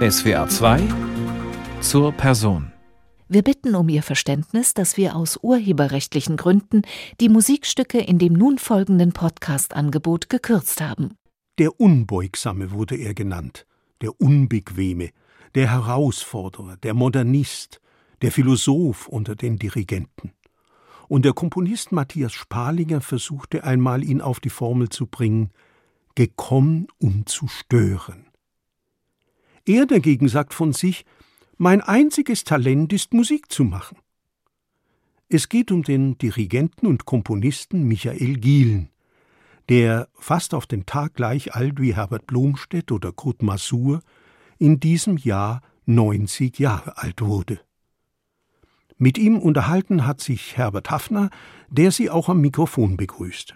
SWR 2 zur Person. Wir bitten um Ihr Verständnis, dass wir aus urheberrechtlichen Gründen die Musikstücke in dem nun folgenden Podcast-Angebot gekürzt haben. Der Unbeugsame wurde er genannt, der Unbequeme, der Herausforderer, der Modernist, der Philosoph unter den Dirigenten. Und der Komponist Matthias Spalinger versuchte einmal, ihn auf die Formel zu bringen: gekommen, um zu stören. Er dagegen sagt von sich: mein einziges Talent ist, Musik zu machen. Es geht um den Dirigenten und Komponisten Michael Gielen, der fast auf den Tag gleich alt wie Herbert Blomstedt oder Kurt Masur in diesem Jahr 90 Jahre alt wurde. Mit ihm unterhalten hat sich Herbert Haffner, der Sie auch am Mikrofon begrüßt.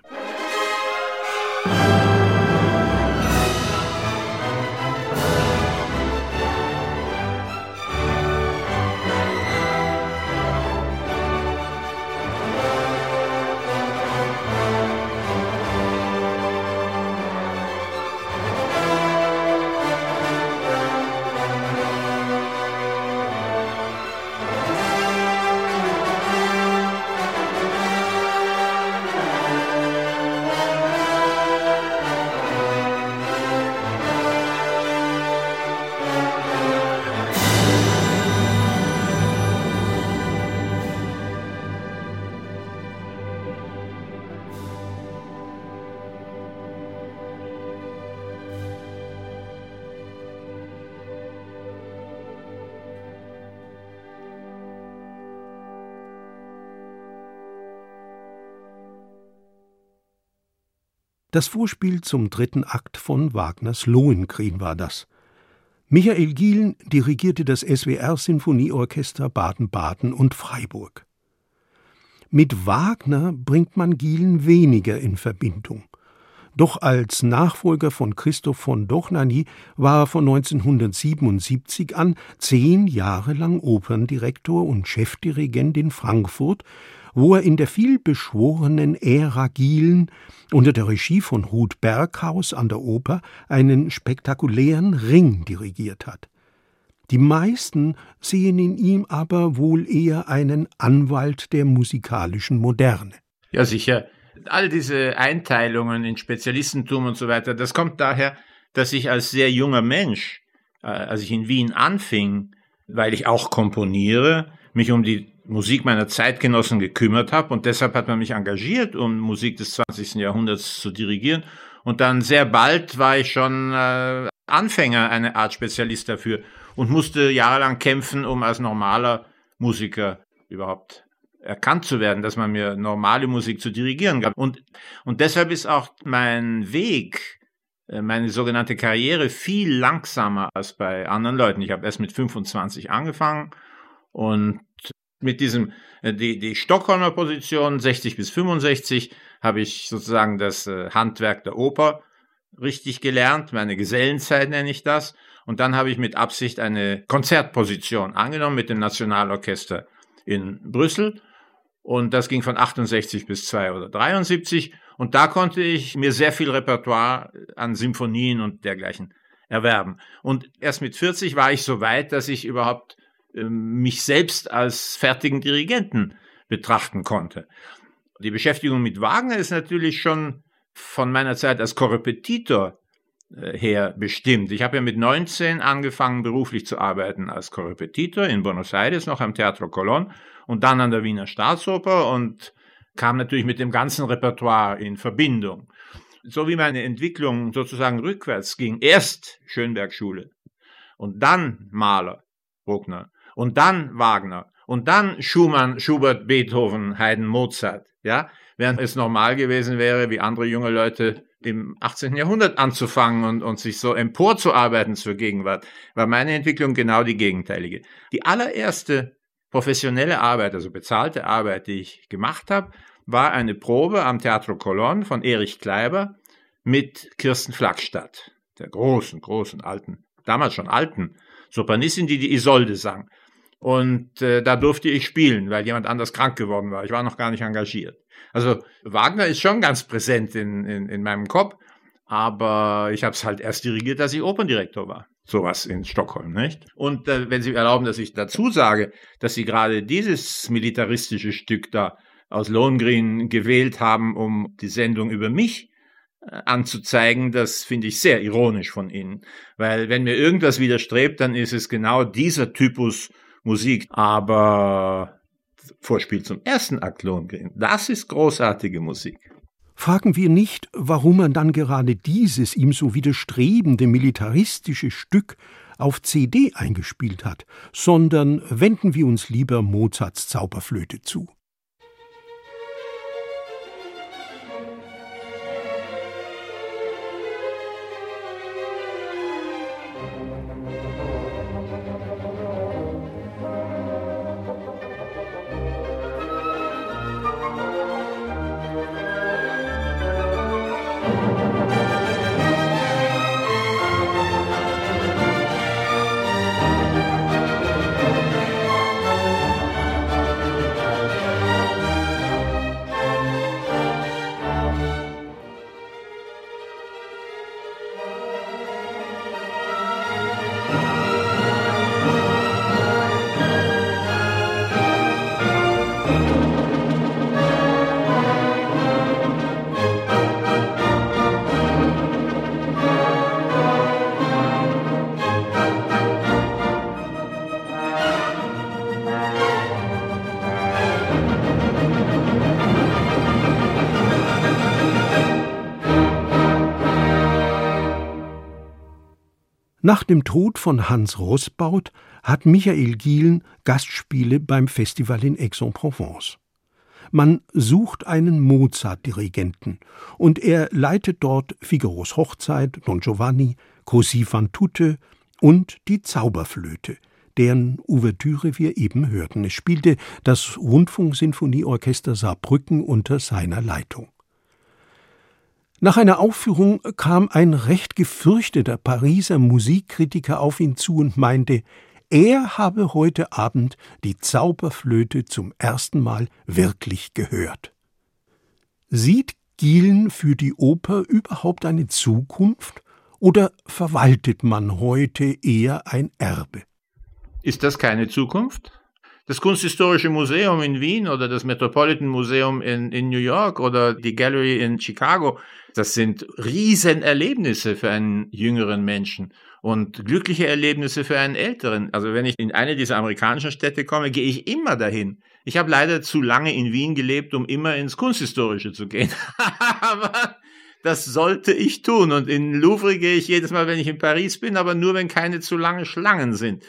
Das Vorspiel zum 3. Akt von Wagners Lohengrin war das. Michael Gielen dirigierte das SWR-Sinfonieorchester Baden-Baden und Freiburg. Mit Wagner bringt man Gielen weniger in Verbindung. Doch als Nachfolger von Christoph von Dohnanyi war er von 1977 an 10 Jahre lang Operndirektor und Chefdirigent in Frankfurt, wo er in der vielbeschworenen Ära Gielen unter der Regie von Ruth Berghaus an der Oper einen spektakulären Ring dirigiert hat. Die meisten sehen in ihm aber wohl eher einen Anwalt der musikalischen Moderne. Ja, sicher. All diese Einteilungen in Spezialistentum und so weiter, das kommt daher, dass ich als sehr junger Mensch, als ich in Wien anfing, weil ich auch komponiere, mich um die Musik meiner Zeitgenossen gekümmert habe, und deshalb hat man mich engagiert, um Musik des 20. Jahrhunderts zu dirigieren, und dann sehr bald war ich schon Anfänger, eine Art Spezialist dafür, und musste jahrelang kämpfen, um als normaler Musiker überhaupt erkannt zu werden, dass man mir normale Musik zu dirigieren gab. Und deshalb ist auch mein Weg, meine sogenannte Karriere, viel langsamer als bei anderen Leuten. Ich habe erst mit 25 angefangen, und mit diesem, die Stockholmer Position 60 bis 65 habe ich sozusagen das Handwerk der Oper richtig gelernt, meine Gesellenzeit nenne ich das, und dann habe ich mit Absicht eine Konzertposition angenommen mit dem Nationalorchester in Brüssel, und das ging von 68 bis 2 oder 73, und da konnte ich mir sehr viel Repertoire an Symphonien und dergleichen erwerben. Und erst mit 40 war ich so weit, dass ich überhaupt mich selbst als fertigen Dirigenten betrachten konnte. Die Beschäftigung mit Wagner ist natürlich schon von meiner Zeit als Korrepetitor her bestimmt. Ich habe ja mit 19 angefangen, beruflich zu arbeiten als Korrepetitor in Buenos Aires, noch am Teatro Colón und dann an der Wiener Staatsoper, und kam natürlich mit dem ganzen Repertoire in Verbindung. So wie meine Entwicklung sozusagen rückwärts ging, erst Schönberg-Schule und dann Mahler, Bruckner, und dann Wagner und dann Schumann, Schubert, Beethoven, Haydn, Mozart, ja, während es normal gewesen wäre, wie andere junge Leute im 18. Jahrhundert anzufangen und sich so emporzuarbeiten zur Gegenwart, war meine Entwicklung genau die gegenteilige. Die allererste professionelle Arbeit, also bezahlte Arbeit, die ich gemacht habe, war eine Probe am Teatro Colón von Erich Kleiber mit Kirsten Flagstadt, der großen, alten, damals schon alten Sopranistin, die Isolde sang. Und da durfte ich spielen, weil jemand anders krank geworden war. Ich war noch gar nicht engagiert. Also Wagner ist schon ganz präsent in meinem Kopf, aber ich habe es halt erst dirigiert, als ich Operndirektor war. sowas in Stockholm, nicht? Und wenn Sie erlauben, dass ich dazu sage, dass Sie gerade dieses militaristische Stück da aus Lohengrin gewählt haben, um die Sendung über mich anzuzeigen, das finde ich sehr ironisch von Ihnen. Weil wenn mir irgendwas widerstrebt, dann ist es genau dieser Typus Musik. Aber Vorspiel zum ersten Akt Lohengrin, das ist großartige Musik. Fragen wir nicht, warum man dann gerade dieses ihm so widerstrebende militaristische Stück auf CD eingespielt hat, sondern wenden wir uns lieber Mozarts Zauberflöte zu. Nach dem Tod von Hans Roßbaut hat Michael Gielen Gastspiele beim Festival in Aix-en-Provence. Man sucht einen Mozart-Dirigenten und er leitet dort Figaros Hochzeit, Don Giovanni, Così fan tutte und die Zauberflöte, deren Ouvertüre wir eben hörten. Es spielte das Rundfunksinfonieorchester Saarbrücken unter seiner Leitung. Nach einer Aufführung kam ein recht gefürchteter Pariser Musikkritiker auf ihn zu und meinte, er habe heute Abend die Zauberflöte zum ersten Mal wirklich gehört. Sieht Gielen für die Oper überhaupt eine Zukunft oder verwaltet man heute eher ein Erbe? Ist das keine Zukunft? Das Kunsthistorische Museum in Wien oder das Metropolitan Museum in New York oder die Gallery in Chicago, das sind Riesenerlebnisse für einen jüngeren Menschen und glückliche Erlebnisse für einen älteren. Also wenn ich in eine dieser amerikanischen Städte komme, gehe ich immer dahin. Ich habe leider zu lange in Wien gelebt, um immer ins Kunsthistorische zu gehen. Aber das sollte ich tun. Und in Louvre gehe ich jedes Mal, wenn ich in Paris bin, aber nur, wenn keine zu lange Schlangen sind.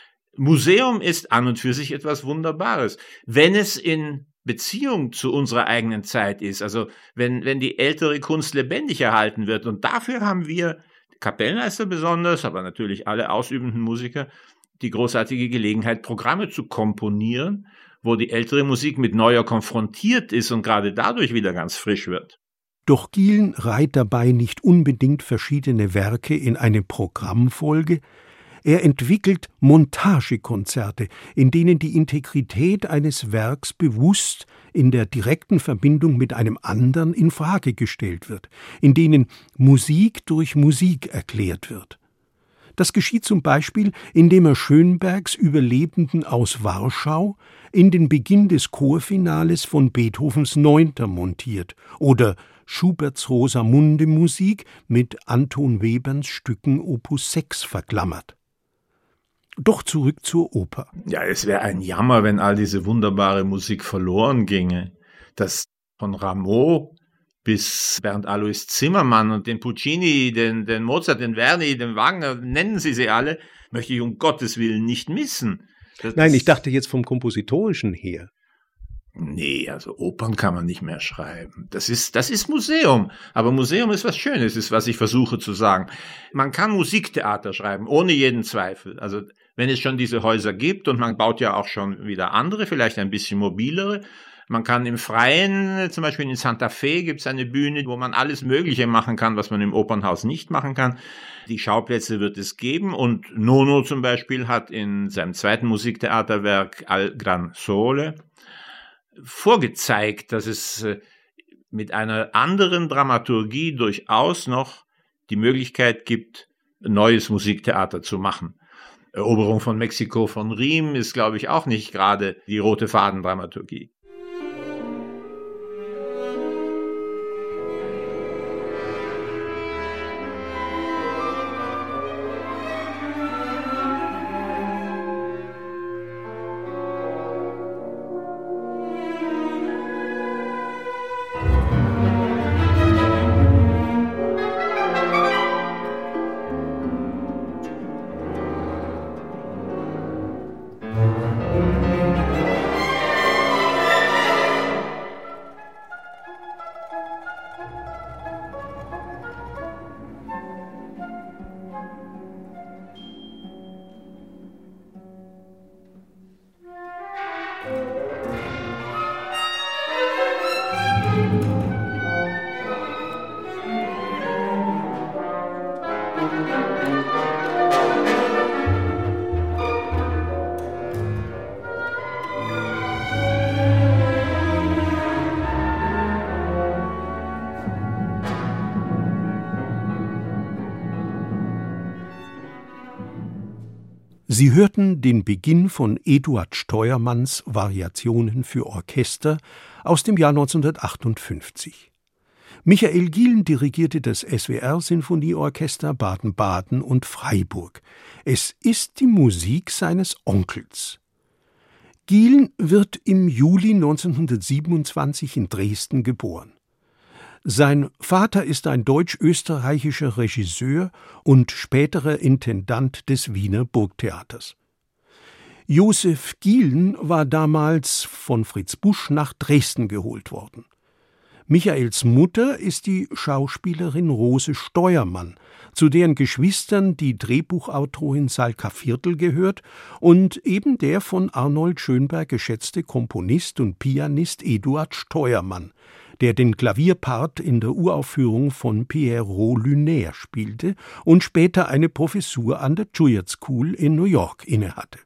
Museum ist an und für sich etwas Wunderbares, wenn es in Beziehung zu unserer eigenen Zeit ist, also wenn die ältere Kunst lebendig erhalten wird. Und dafür haben wir, Kapellmeister besonders, aber natürlich alle ausübenden Musiker, die großartige Gelegenheit, Programme zu komponieren, wo die ältere Musik mit neuer konfrontiert ist und gerade dadurch wieder ganz frisch wird. Doch Gielen reiht dabei nicht unbedingt verschiedene Werke in eine Programmfolge. Er entwickelt Montagekonzerte, in denen die Integrität eines Werks bewusst in der direkten Verbindung mit einem anderen in Frage gestellt wird, in denen Musik durch Musik erklärt wird. Das geschieht zum Beispiel, indem er Schönbergs Überlebenden aus Warschau in den Beginn des Chorfinales von Beethovens 9. montiert oder Schuberts Rosamunde-Musik mit Anton Weberns Stücken Opus 6 verklammert. Doch zurück zur Oper. Ja, es wäre ein Jammer, wenn all diese wunderbare Musik verloren ginge. Das von Rameau bis Bernd Alois Zimmermann und den Puccini, den Mozart, den Verdi, den Wagner, nennen Sie alle, möchte ich um Gottes Willen nicht missen. Nein, ich dachte jetzt vom Kompositorischen her. Nee, also Opern kann man nicht mehr schreiben. Das ist Museum. Aber Museum ist was Schönes, ist, was ich versuche zu sagen. Man kann Musiktheater schreiben, ohne jeden Zweifel. Also wenn es schon diese Häuser gibt und man baut ja auch schon wieder andere, vielleicht ein bisschen mobilere. Man kann im Freien, zum Beispiel in Santa Fe gibt es eine Bühne, wo man alles Mögliche machen kann, was man im Opernhaus nicht machen kann. Die Schauplätze wird es geben und Nono zum Beispiel hat in seinem zweiten Musiktheaterwerk Al Gran Sole vorgezeigt, dass es mit einer anderen Dramaturgie durchaus noch die Möglichkeit gibt, neues Musiktheater zu machen. Eroberung von Mexiko von Riem ist, glaube ich, auch nicht gerade die rote Fadendramaturgie. Sie hörten den Beginn von Eduard Steuermanns Variationen für Orchester aus dem Jahr 1958. Michael Gielen dirigierte das SWR-Sinfonieorchester Baden-Baden und Freiburg. Es ist die Musik seines Onkels. Gielen wird im Juli 1927 in Dresden geboren. Sein Vater ist ein deutsch-österreichischer Regisseur und späterer Intendant des Wiener Burgtheaters. Josef Gielen war damals von Fritz Busch nach Dresden geholt worden. Michaels Mutter ist die Schauspielerin Rose Steuermann, zu deren Geschwistern die Drehbuchautorin Salka Viertel gehört und eben der von Arnold Schönberg geschätzte Komponist und Pianist Eduard Steuermann, der den Klavierpart in der Uraufführung von Pierrot Lunaire spielte und später eine Professur an der Juilliard School in New York innehatte.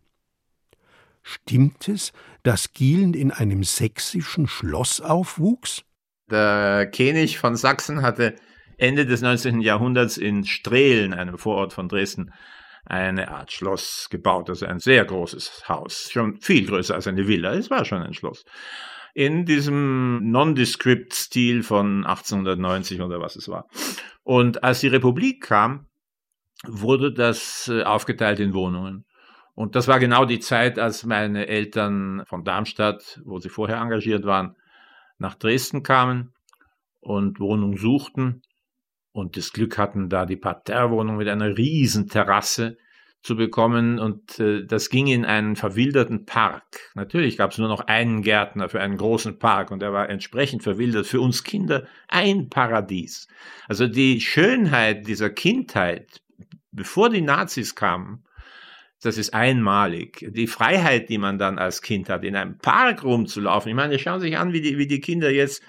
Stimmt es, dass Gielen in einem sächsischen Schloss aufwuchs? Der König von Sachsen hatte Ende des 19. Jahrhunderts in Strehlen, einem Vorort von Dresden, eine Art Schloss gebaut, also ein sehr großes Haus, schon viel größer als eine Villa, es war schon ein Schloss. In diesem Nondescript-Stil von 1890 oder was es war. Und als die Republik kam, wurde das aufgeteilt in Wohnungen. Und das war genau die Zeit, als meine Eltern von Darmstadt, wo sie vorher engagiert waren, nach Dresden kamen und Wohnung suchten und das Glück hatten, da die Parterrewohnung mit einer riesen Terrasse zu bekommen, und das ging in einen verwilderten Park. Natürlich gab es nur noch einen Gärtner für einen großen Park und er war entsprechend verwildert. Für uns Kinder ein Paradies. Also die Schönheit dieser Kindheit, bevor die Nazis kamen, das ist einmalig. Die Freiheit, die man dann als Kind hat, in einem Park rumzulaufen. Ich meine, schauen Sie sich an, wie die Kinder jetzt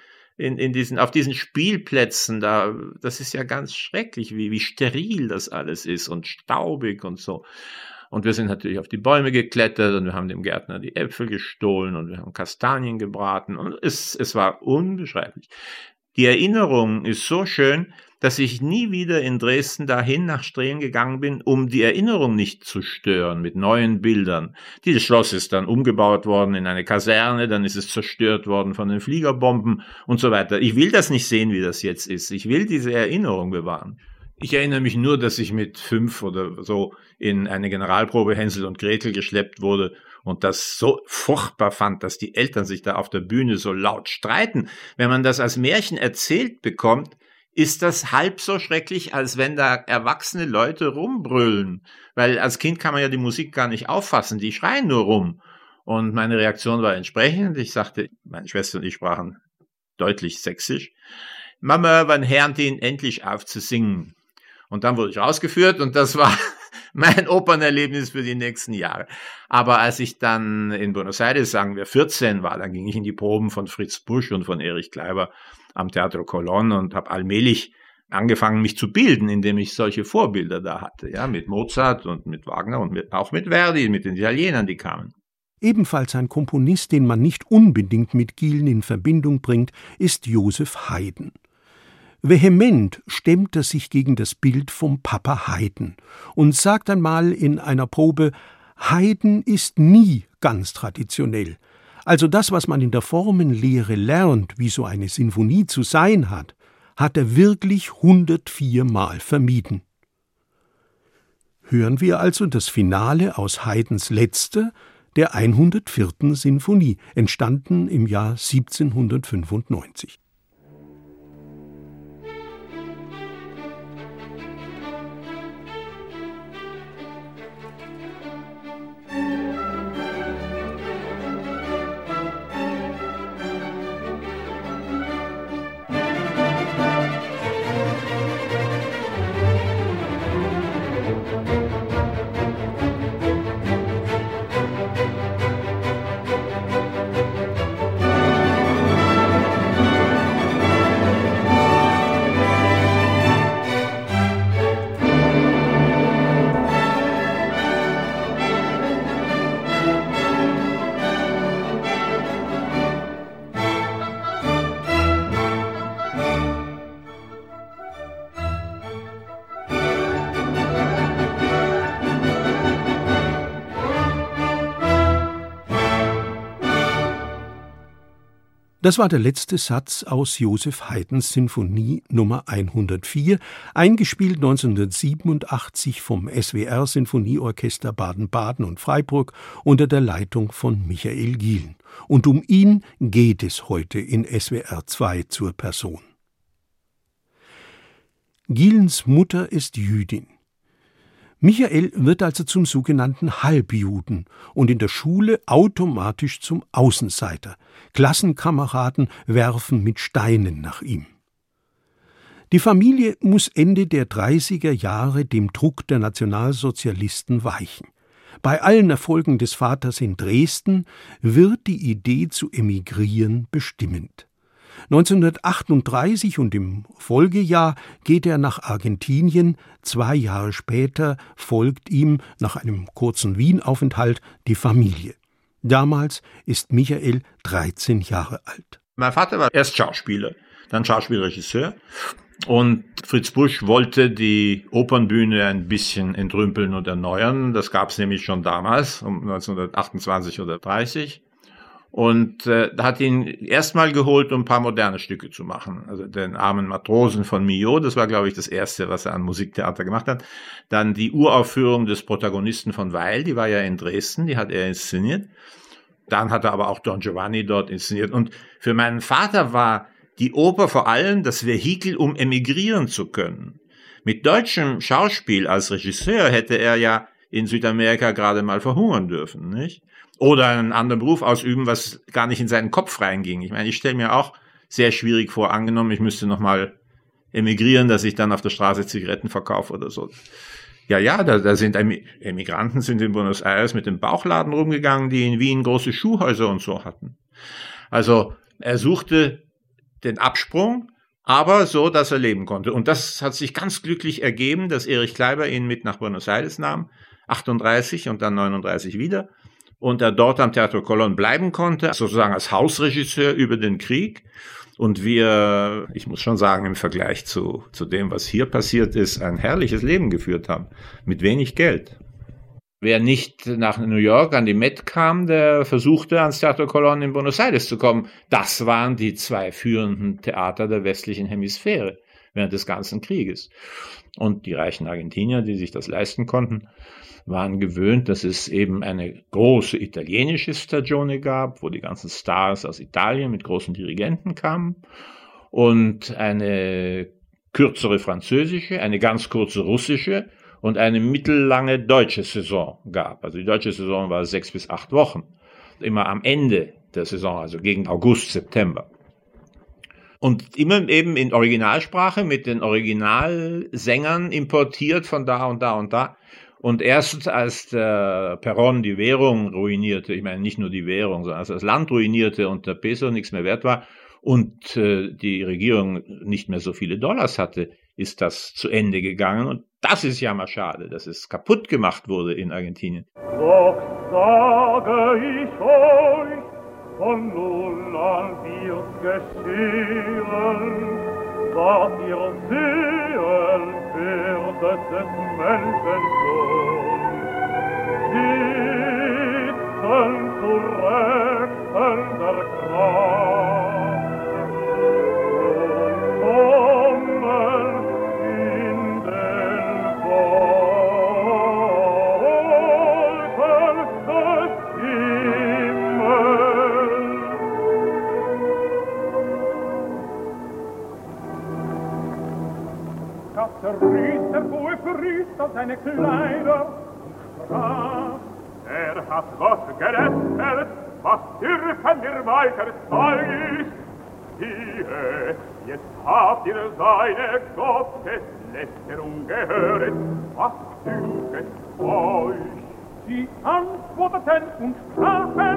auf diesen Spielplätzen da, das ist ja ganz schrecklich, wie steril das alles ist und staubig und so. Und wir sind natürlich auf die Bäume geklettert und wir haben dem Gärtner die Äpfel gestohlen und wir haben Kastanien gebraten und es war unbeschreiblich. Die Erinnerung ist so schön, dass ich nie wieder in Dresden dahin nach Strehlen gegangen bin, um die Erinnerung nicht zu stören mit neuen Bildern. Dieses Schloss ist dann umgebaut worden in eine Kaserne, dann ist es zerstört worden von den Fliegerbomben und so weiter. Ich will das nicht sehen, wie das jetzt ist. Ich will diese Erinnerung bewahren. Ich erinnere mich nur, dass ich mit 5 oder so in eine Generalprobe Hänsel und Gretel geschleppt wurde und das so furchtbar fand, dass die Eltern sich da auf der Bühne so laut streiten. Wenn man das als Märchen erzählt bekommt, ist das halb so schrecklich, als wenn da erwachsene Leute rumbrüllen. Weil als Kind kann man ja die Musik gar nicht auffassen, die schreien nur rum. Und meine Reaktion war entsprechend. Ich sagte, meine Schwester und ich sprachen deutlich sächsisch. Mama, wann hören die endlich auf zu singen? Und dann wurde ich rausgeführt und das war mein Opernerlebnis für die nächsten Jahre. Aber als ich dann in Buenos Aires, sagen wir 14 war, dann ging ich in die Proben von Fritz Busch und von Erich Kleiber am Teatro Colón und habe allmählich angefangen, mich zu bilden, indem ich solche Vorbilder da hatte, ja, mit Mozart und mit Wagner und auch mit Verdi, mit den Italienern, die kamen. Ebenfalls ein Komponist, den man nicht unbedingt mit Gielen in Verbindung bringt, ist Joseph Haydn. Vehement stemmt er sich gegen das Bild vom Papa Haydn und sagt einmal in einer Probe, Haydn ist nie ganz traditionell. Also das, was man in der Formenlehre lernt, wie so eine Sinfonie zu sein hat, hat er wirklich 104 Mal vermieden. Hören wir also das Finale aus Haydns letzter, der 104. Sinfonie, entstanden im Jahr 1795. Das war der letzte Satz aus Joseph Haydns Sinfonie Nummer 104, eingespielt 1987 vom SWR Sinfonieorchester Baden-Baden und Freiburg unter der Leitung von Michael Gielen. Und um ihn geht es heute in SWR 2 zur Person. Gielens Mutter ist Jüdin. Michael wird also zum sogenannten Halbjuden und in der Schule automatisch zum Außenseiter. Klassenkameraden werfen mit Steinen nach ihm. Die Familie muss Ende der 30er Jahre dem Druck der Nationalsozialisten weichen. Bei allen Erfolgen des Vaters in Dresden wird die Idee zu emigrieren bestimmend. 1938 und im Folgejahr geht er nach Argentinien, 2 Jahre später folgt ihm nach einem kurzen Wienaufenthalt die Familie. Damals ist Michael 13 Jahre alt. Mein Vater war erst Schauspieler, dann Schauspielregisseur und Fritz Busch wollte die Opernbühne ein bisschen entrümpeln und erneuern. Das gab es nämlich schon damals, um 1928 oder 30. Und hat ihn erstmal geholt, um ein paar moderne Stücke zu machen. Also den armen Matrosen von Milhaud, das war, glaube ich, das Erste, was er an Musiktheater gemacht hat. Dann die Uraufführung des Protagonisten von Weil, die war ja in Dresden, die hat er inszeniert. Dann hat er aber auch Don Giovanni dort inszeniert. Und für meinen Vater war die Oper vor allem das Vehikel, um emigrieren zu können. Mit deutschem Schauspiel als Regisseur hätte er ja in Südamerika gerade mal verhungern dürfen, nicht? Oder einen anderen Beruf ausüben, was gar nicht in seinen Kopf reinging. Ich meine, ich stelle mir auch sehr schwierig vor, angenommen, ich müsste nochmal emigrieren, dass ich dann auf der Straße Zigaretten verkaufe oder so. Ja, da sind Emigranten sind in Buenos Aires mit dem Bauchladen rumgegangen, die in Wien große Schuhhäuser und so hatten. Also er suchte den Absprung, aber so, dass er leben konnte. Und das hat sich ganz glücklich ergeben, dass Erich Kleiber ihn mit nach Buenos Aires nahm, 38 und dann 39 wieder. Und er dort am Teatro Colón bleiben konnte, sozusagen als Hausregisseur über den Krieg. Und wir, ich muss schon sagen, im Vergleich zu dem, was hier passiert ist, ein herrliches Leben geführt haben, mit wenig Geld. Wer nicht nach New York an die Met kam, der versuchte, ans Teatro Colón in Buenos Aires zu kommen. Das waren die 2 führenden Theater der westlichen Hemisphäre während des ganzen Krieges. Und die reichen Argentinier, die sich das leisten konnten, waren gewöhnt, dass es eben eine große italienische Stagione gab, wo die ganzen Stars aus Italien mit großen Dirigenten kamen, und eine kürzere französische, eine ganz kurze russische und eine mittellange deutsche Saison gab. Also die deutsche Saison war 6 bis 8 Wochen, immer am Ende der Saison, also gegen August, September. Und immer eben in Originalsprache mit den Originalsängern importiert von da und da und da. Und erst als der Perón die Währung ruinierte, ich meine nicht nur die Währung, sondern als das Land ruinierte und der Peso nichts mehr wert war und die Regierung nicht mehr so viele Dollars hatte, ist das zu Ende gegangen. Und das ist ja mal schade, dass es kaputt gemacht wurde in Argentinien. Doch sage ich euch, von nun an wird geschehen, was ihr sehen werdet des Menschensohn. Sitzen zu Rechten der Kraft und kommen in den Wolken des Himmels. Das zerriss der hohe Priester seine Kleider und sprach: Er hat Gott gerettet, was dürfen wir weiter sein? Siehe, jetzt habt ihr seine Gotteslästerung gehört, was dünket euch? Sie antworteten und sprachen: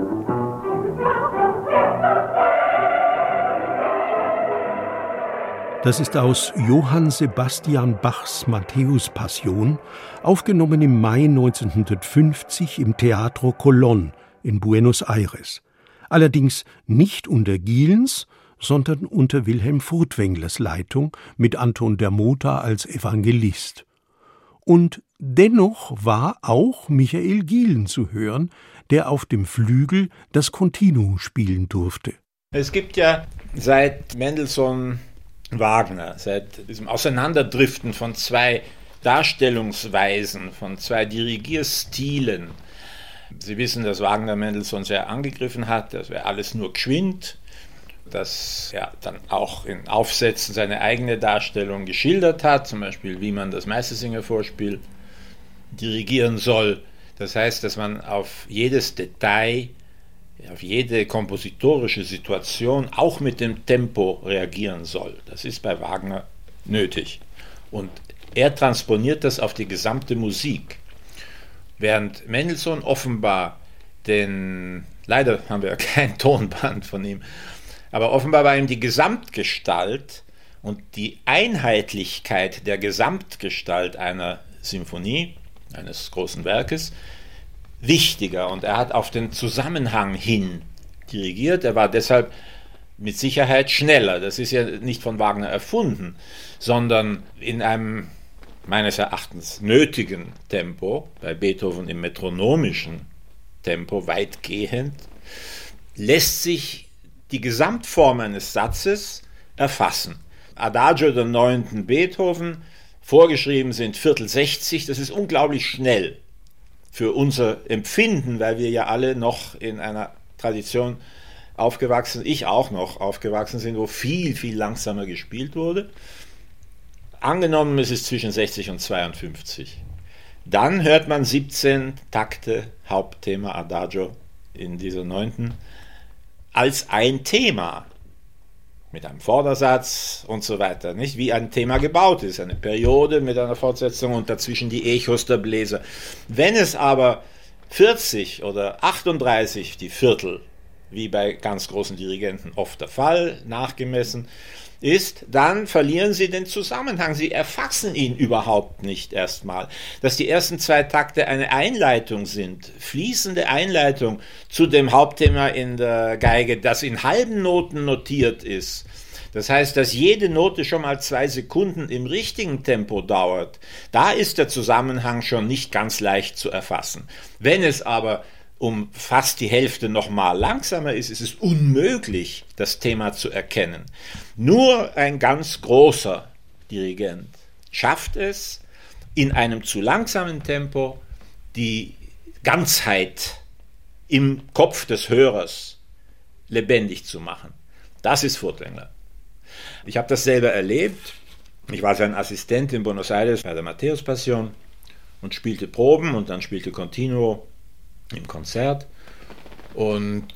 Das ist aus Johann Sebastian Bachs Matthäus-Passion, aufgenommen im Mai 1950 im Teatro Colón in Buenos Aires. Allerdings nicht unter Gielens, sondern unter Wilhelm Furtwänglers Leitung mit Anton der Mota als Evangelist. Und dennoch war auch Michael Gielen zu hören, der auf dem Flügel das Continuo spielen durfte. Es gibt ja seit Mendelssohn Wagner, seit diesem Auseinanderdriften von zwei Darstellungsweisen, von zwei Dirigierstilen. Sie wissen, dass Wagner Mendelssohn sehr angegriffen hat, das wäre alles nur geschwind, dass er dann auch in Aufsätzen seine eigene Darstellung geschildert hat, zum Beispiel wie man das Meistersinger-Vorspiel dirigieren soll. Das heißt, dass man auf jedes Detail, auf jede kompositorische Situation auch mit dem Tempo reagieren soll. Das ist bei Wagner nötig. Und er transponiert das auf die gesamte Musik. Während Mendelssohn offenbar leider haben wir kein Tonband von ihm, aber offenbar war ihm die Gesamtgestalt und die Einheitlichkeit der Gesamtgestalt einer Symphonie, eines großen Werkes, wichtiger, und er hat auf den Zusammenhang hin dirigiert. Er war deshalb mit Sicherheit schneller. Das ist ja nicht von Wagner erfunden, sondern in einem meines Erachtens nötigen Tempo, bei Beethoven im metronomischen Tempo weitgehend, lässt sich die Gesamtform eines Satzes erfassen. Adagio der 9. Beethoven, vorgeschrieben sind Viertel 60, das ist unglaublich schnell für unser Empfinden, weil wir ja alle noch in einer Tradition aufgewachsen, ich auch noch aufgewachsen sind, wo viel, viel langsamer gespielt wurde. Angenommen, es ist zwischen 60 und 52. Dann hört man 17 Takte, Hauptthema Adagio in dieser 9. als ein Thema. Mit einem Vordersatz und so weiter, nicht? Wie ein Thema gebaut ist, eine Periode mit einer Fortsetzung und dazwischen die Echos der Bläser. Wenn es aber 40 oder 38 die Viertel, wie bei ganz großen Dirigenten oft der Fall, nachgemessen ist, dann verlieren sie den Zusammenhang. Sie erfassen ihn überhaupt nicht erstmal. Dass die ersten 2 Takte eine Einleitung sind, fließende Einleitung zu dem Hauptthema in der Geige, das in halben Noten notiert ist. Das heißt, dass jede Note schon mal 2 Sekunden im richtigen Tempo dauert. Da ist der Zusammenhang schon nicht ganz leicht zu erfassen. Wenn es aber um fast die Hälfte noch mal langsamer ist, ist es unmöglich, das Thema zu erkennen. Nur ein ganz großer Dirigent schafft es, in einem zu langsamen Tempo die Ganzheit im Kopf des Hörers lebendig zu machen. Das ist Furtwängler. Ich habe das selber erlebt. Ich war sein Assistent in Buenos Aires bei der Matthäus-Passion und spielte Proben und dann spielte Continuo im Konzert, und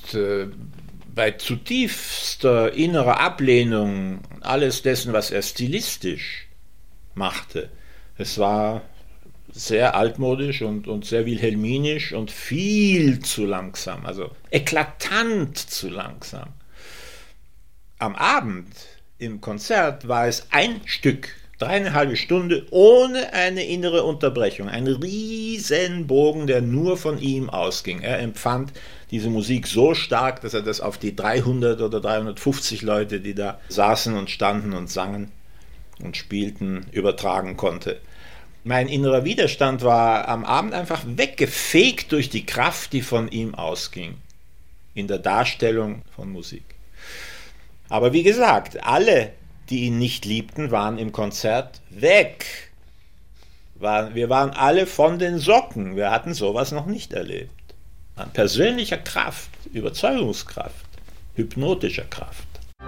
bei zutiefster innerer Ablehnung alles dessen, was er stilistisch machte, es war sehr altmodisch und sehr wilhelminisch und viel zu langsam, also eklatant zu langsam. Am Abend im Konzert war es ein Stück, 3,5 Stunden ohne eine innere Unterbrechung. Ein Riesenbogen, der nur von ihm ausging. Er empfand diese Musik so stark, dass er das auf die 300 oder 350 Leute, die da saßen und standen und sangen und spielten, übertragen konnte. Mein innerer Widerstand war am Abend einfach weggefegt durch die Kraft, die von ihm ausging, in der Darstellung von Musik. Aber wie gesagt, alle, die ihn nicht liebten, waren im Konzert weg. Wir waren alle von den Socken. Wir hatten sowas noch nicht erlebt. An persönlicher Kraft, Überzeugungskraft, hypnotischer Kraft.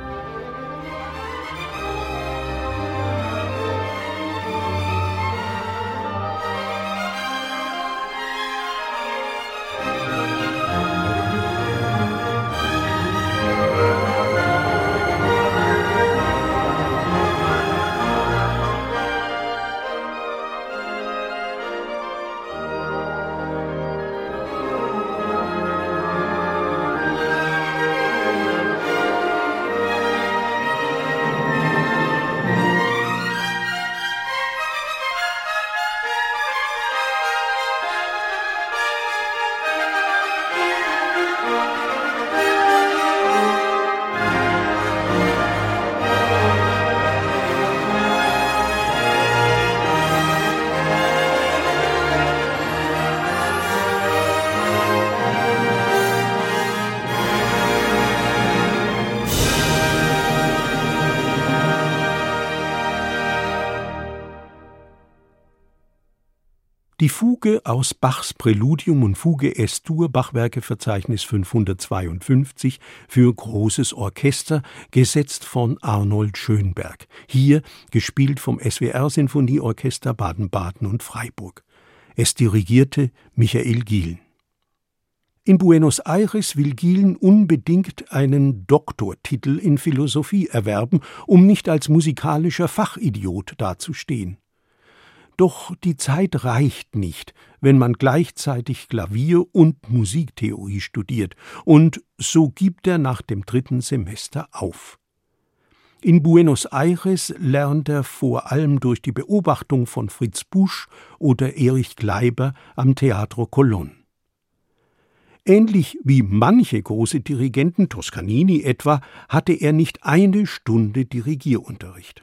Die Fuge aus Bachs Präludium und Fuge S-Dur, Bachwerkeverzeichnis 552 für großes Orchester, gesetzt von Arnold Schönberg. Hier gespielt vom SWR-Sinfonieorchester Baden-Baden und Freiburg. Es dirigierte Michael Gielen. In Buenos Aires will Gielen unbedingt einen Doktortitel in Philosophie erwerben, um nicht als musikalischer Fachidiot dazustehen. Doch die Zeit reicht nicht, wenn man gleichzeitig Klavier- und Musiktheorie studiert, und so gibt er nach dem 3. Semester auf. In Buenos Aires lernt er vor allem durch die Beobachtung von Fritz Busch oder Erich Kleiber am Teatro Colón. Ähnlich wie manche große Dirigenten, Toscanini etwa, hatte er nicht eine Stunde Dirigierunterricht.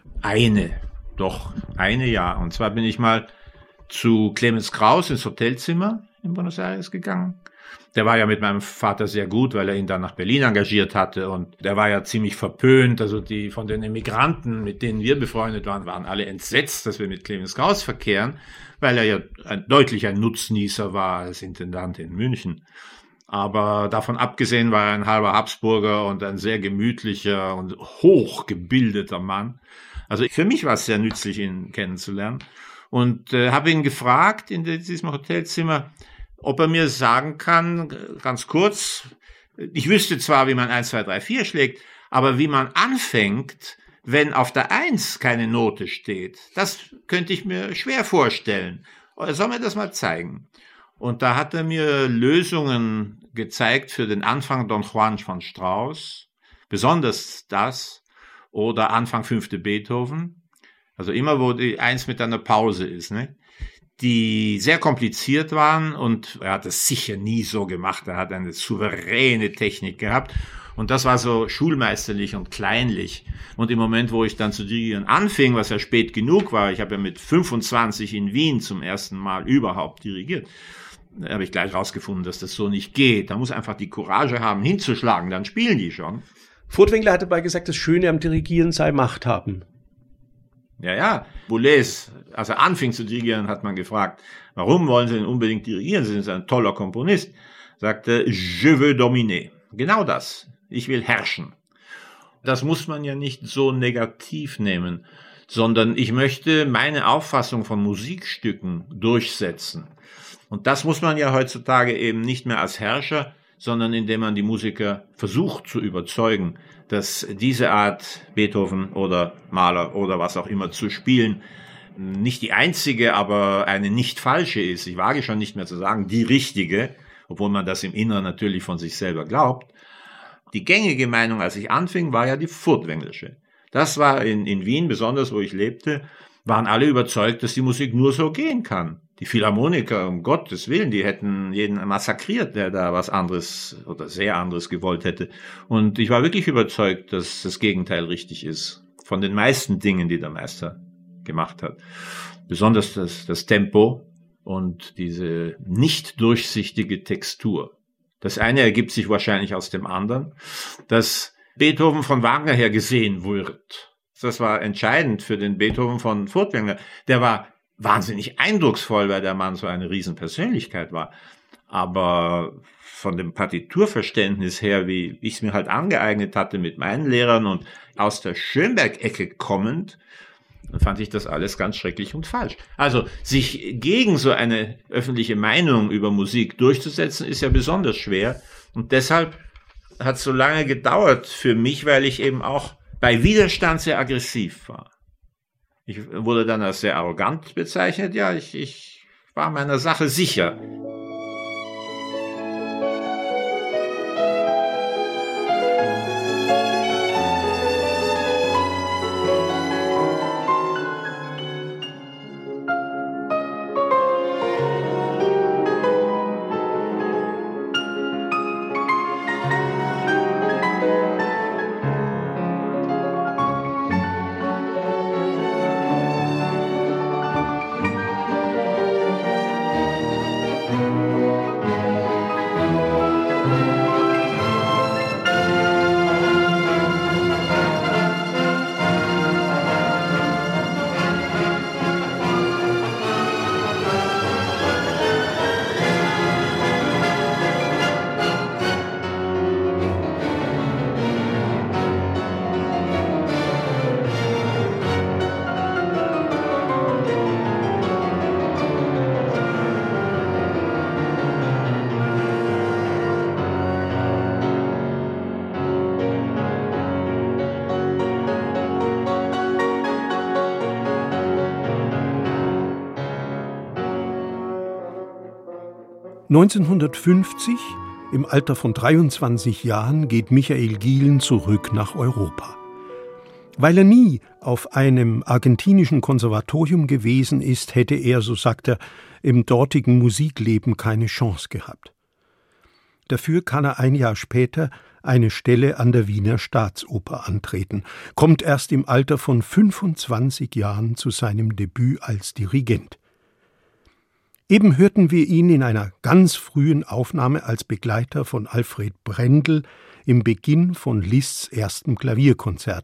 Eine Jahr. Und zwar bin ich mal zu Clemens Krauss ins Hotelzimmer in Buenos Aires gegangen. Der war ja mit meinem Vater sehr gut, weil er ihn dann nach Berlin engagiert hatte. Und der war ja ziemlich verpönt. Also die von den Emigranten, mit denen wir befreundet waren, waren alle entsetzt, dass wir mit Clemens Krauss verkehren, weil er ja deutlich ein Nutznießer war als Intendant in München. Aber davon abgesehen war er ein halber Habsburger und ein sehr gemütlicher und hochgebildeter Mann. Also für mich war es sehr nützlich, ihn kennenzulernen. Und habe ihn gefragt in diesem Hotelzimmer, ob er mir sagen kann, ganz kurz, ich wüsste zwar, wie man 1, 2, 3, 4 schlägt, aber wie man anfängt, wenn auf der 1 keine Note steht, das könnte ich mir schwer vorstellen. Soll mir das mal zeigen? Und da hat er mir Lösungen gezeigt für den Anfang Don Juan von Strauss, besonders das, oder Anfang 5. Beethoven, also immer, wo die 1 mit einer Pause ist, ne? Die sehr kompliziert waren, und er hat es sicher nie so gemacht, er hat eine souveräne Technik gehabt, und das war so schulmeisterlich und kleinlich. Und im Moment, wo ich dann zu dirigieren anfing, was ja spät genug war, ich habe ja mit 25 in Wien zum ersten Mal überhaupt dirigiert, habe ich gleich rausgefunden, dass das so nicht geht. Da muss einfach die Courage haben, hinzuschlagen, dann spielen die schon. Furtwängler hatte dabei gesagt, das Schöne am Dirigieren sei Macht haben. Ja, Boulez, als er anfing zu dirigieren, hat man gefragt, warum wollen Sie denn unbedingt dirigieren? Sie sind ein toller Komponist. Sagte, je veux dominer. Genau das. Ich will herrschen. Das muss man ja nicht so negativ nehmen, sondern ich möchte meine Auffassung von Musikstücken durchsetzen. Und das muss man ja heutzutage eben nicht mehr als Herrscher, sondern indem man die Musiker versucht zu überzeugen, dass diese Art Beethoven oder Mahler oder was auch immer zu spielen nicht die einzige, aber eine nicht falsche ist. Ich wage schon nicht mehr zu sagen, die richtige, obwohl man das im Inneren natürlich von sich selber glaubt. Die gängige Meinung, als ich anfing, war ja die furtwänglerische. Das war in Wien, besonders wo ich lebte, waren alle überzeugt, dass die Musik nur so gehen kann. Die Philharmoniker, um Gottes Willen, die hätten jeden massakriert, der da was anderes oder sehr anderes gewollt hätte. Und ich war wirklich überzeugt, dass das Gegenteil richtig ist. Von den meisten Dingen, die der Meister gemacht hat. Besonders das Tempo und diese nicht durchsichtige Textur. Das eine ergibt sich wahrscheinlich aus dem anderen, dass Beethoven von Wagner her gesehen wird. Das war entscheidend für den Beethoven von Furtwängler. Der war wahnsinnig eindrucksvoll, weil der Mann so eine Riesenpersönlichkeit war. Aber von dem Partiturverständnis her, wie ich es mir halt angeeignet hatte mit meinen Lehrern und aus der Schönberg-Ecke kommend, fand ich das alles ganz schrecklich und falsch. Also sich gegen so eine öffentliche Meinung über Musik durchzusetzen, ist ja besonders schwer. Und deshalb hat es so lange gedauert für mich, weil ich eben auch bei Widerstand sehr aggressiv war. Ich wurde dann als sehr arrogant bezeichnet. Ja, ich war meiner Sache sicher. (1950), im Alter von 23 Jahren, geht Michael Gielen zurück nach Europa. Weil er nie auf einem argentinischen Konservatorium gewesen ist, hätte er, so sagt er, im dortigen Musikleben keine Chance gehabt. Dafür kann er ein Jahr später eine Stelle an der Wiener Staatsoper antreten, kommt erst im Alter von 25 Jahren zu seinem Debüt als Dirigent. Eben hörten wir ihn in einer ganz frühen Aufnahme als Begleiter von Alfred Brendel im Beginn von Liszts erstem Klavierkonzert,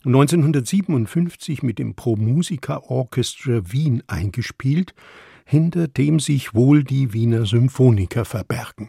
1957 mit dem Pro Musica Orchestra Wien eingespielt, hinter dem sich wohl die Wiener Symphoniker verbergen.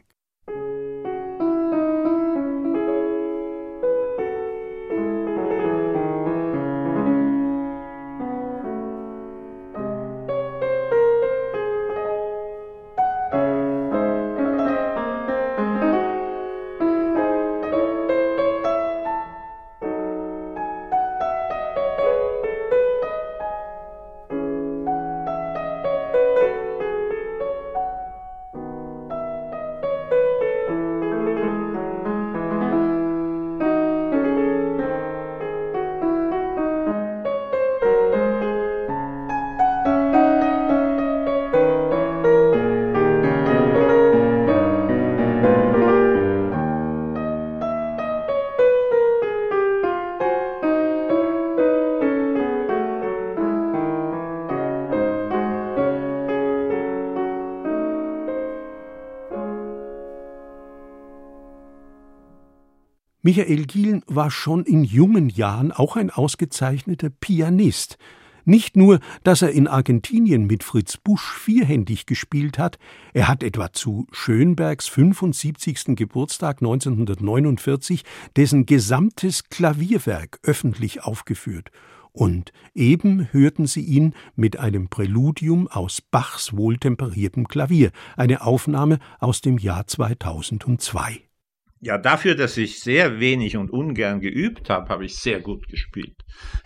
Michael Gielen war schon in jungen Jahren auch ein ausgezeichneter Pianist. Nicht nur, dass er in Argentinien mit Fritz Busch vierhändig gespielt hat, er hat etwa zu Schönbergs 75. Geburtstag 1949 dessen gesamtes Klavierwerk öffentlich aufgeführt. Und eben hörten Sie ihn mit einem Präludium aus Bachs wohltemperiertem Klavier, eine Aufnahme aus dem Jahr 2002. Ja, dafür, dass ich sehr wenig und ungern geübt habe, habe ich sehr gut gespielt.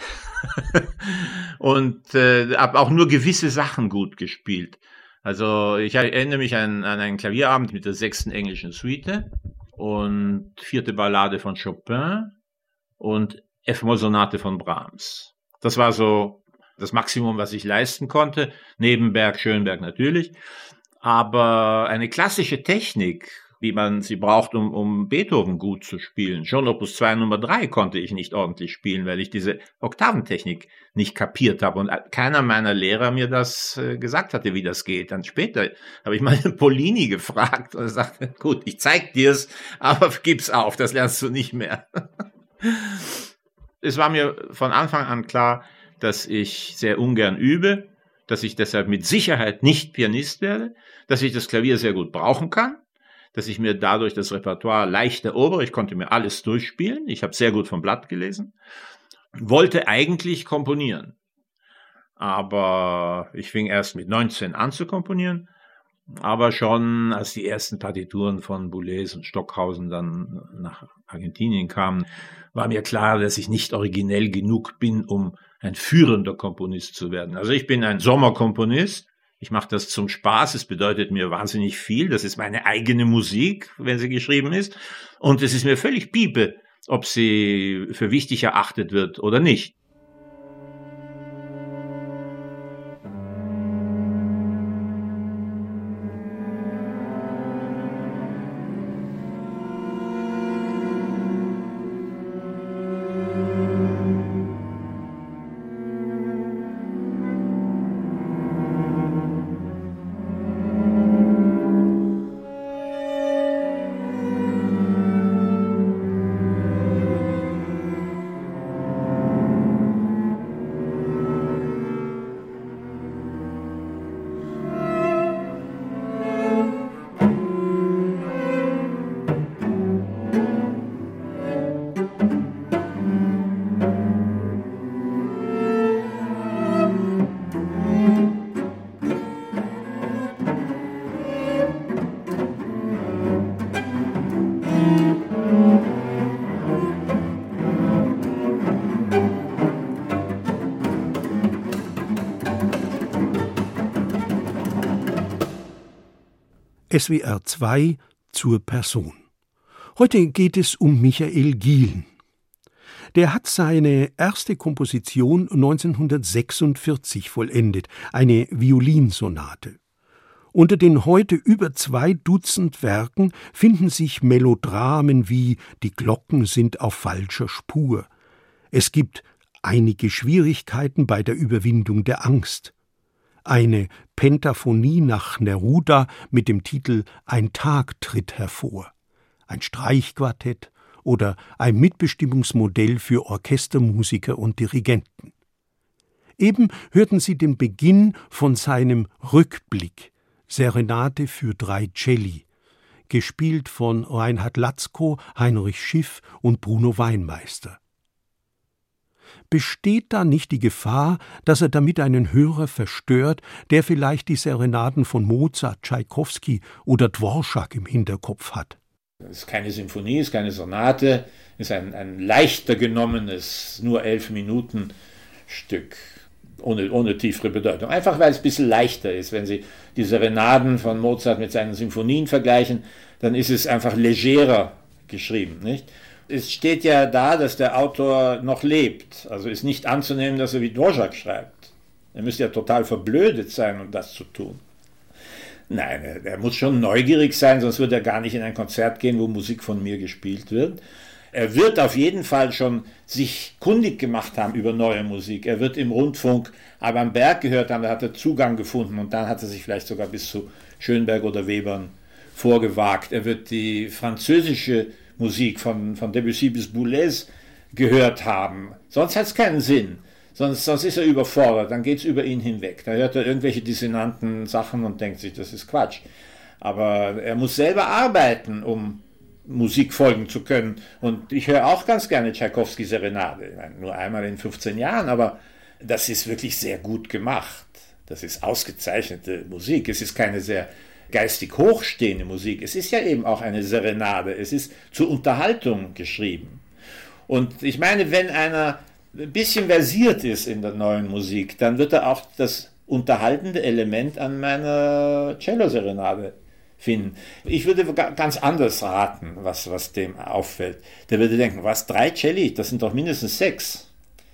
Und habe auch nur gewisse Sachen gut gespielt. Also ich erinnere mich an einen Klavierabend mit der 6. englischen Suite und 4. Ballade von Chopin und F-Moll-Sonate von Brahms. Das war so das Maximum, was ich leisten konnte, neben Berg, Schönberg natürlich. Aber eine klassische Technik, wie man sie braucht, um Beethoven gut zu spielen. Schon Opus 2 Nummer 3 konnte ich nicht ordentlich spielen, weil ich diese Oktaventechnik nicht kapiert habe. Und keiner meiner Lehrer mir das gesagt hatte, wie das geht. Dann später habe ich mal Polini gefragt und er sagte, gut, ich zeig dir's, aber gib's auf, das lernst du nicht mehr. Es war mir von Anfang an klar, dass ich sehr ungern übe, dass ich deshalb mit Sicherheit nicht Pianist werde, dass ich das Klavier sehr gut brauchen kann, dass ich mir dadurch das Repertoire leicht erobere. Ich konnte mir alles durchspielen. Ich habe sehr gut vom Blatt gelesen. Wollte eigentlich komponieren. Aber ich fing erst mit 19 an zu komponieren. Aber schon als die ersten Partituren von Boulez und Stockhausen dann nach Argentinien kamen, war mir klar, dass ich nicht originell genug bin, um ein führender Komponist zu werden. Also ich bin ein Sommerkomponist. Ich mache das zum Spaß, es bedeutet mir wahnsinnig viel, das ist meine eigene Musik, wenn sie geschrieben ist, und es ist mir völlig Piepe, ob sie für wichtig erachtet wird oder nicht. SWR 2 zur Person. Heute geht es um Michael Gielen. Der hat seine erste Komposition 1946 vollendet, eine Violinsonate. Unter den heute über 2 Dutzend Werken finden sich Melodramen wie »Die Glocken sind auf falscher Spur«. Es gibt einige Schwierigkeiten bei der Überwindung der Angst. Eine Pentaphonie nach Neruda mit dem Titel »Ein Tag tritt hervor«, ein Streichquartett oder ein Mitbestimmungsmodell für Orchestermusiker und Dirigenten. Eben hörten Sie den Beginn von seinem Rückblick, Serenade für 3 Celli, gespielt von Reinhard Latzko, Heinrich Schiff und Bruno Weinmeister. Besteht da nicht die Gefahr, dass er damit einen Hörer verstört, der vielleicht die Serenaden von Mozart, Tschaikowski oder Dvorak im Hinterkopf hat? Es ist keine Symphonie, es ist keine Sonate, es ist ein leichter genommenes, nur 11 Minuten Stück, ohne tiefere Bedeutung. Einfach weil es ein bisschen leichter ist. Wenn Sie die Serenaden von Mozart mit seinen Symphonien vergleichen, dann ist es einfach legerer geschrieben, nicht? Es steht ja da, dass der Autor noch lebt. Also ist nicht anzunehmen, dass er wie Dvorak schreibt. Er müsste ja total verblödet sein, um das zu tun. Nein, er muss schon neugierig sein, sonst würde er gar nicht in ein Konzert gehen, wo Musik von mir gespielt wird. Er wird auf jeden Fall schon sich kundig gemacht haben über neue Musik. Er wird im Rundfunk aber am Berg gehört haben, da hat er Zugang gefunden und dann hat er sich vielleicht sogar bis zu Schönberg oder Webern vorgewagt. Er wird die französische Musik von Debussy bis Boulez gehört haben. Sonst hat es keinen Sinn. Sonst ist er überfordert, dann geht es über ihn hinweg. Da hört er irgendwelche dissonanten Sachen und denkt sich, das ist Quatsch. Aber er muss selber arbeiten, um Musik folgen zu können. Und ich höre auch ganz gerne Tschaikowski Serenade. Ich meine, nur einmal in 15 Jahren, aber das ist wirklich sehr gut gemacht. Das ist ausgezeichnete Musik. Es ist keine sehr geistig hochstehende Musik. Es ist ja eben auch eine Serenade. Es ist zur Unterhaltung geschrieben. Und ich meine, wenn einer ein bisschen versiert ist in der neuen Musik, dann wird er auch das unterhaltende Element an meiner Cello-Serenade finden. Ich würde ganz anders raten, was dem auffällt. Der würde denken, was, 3 Celli? Das sind doch mindestens 6.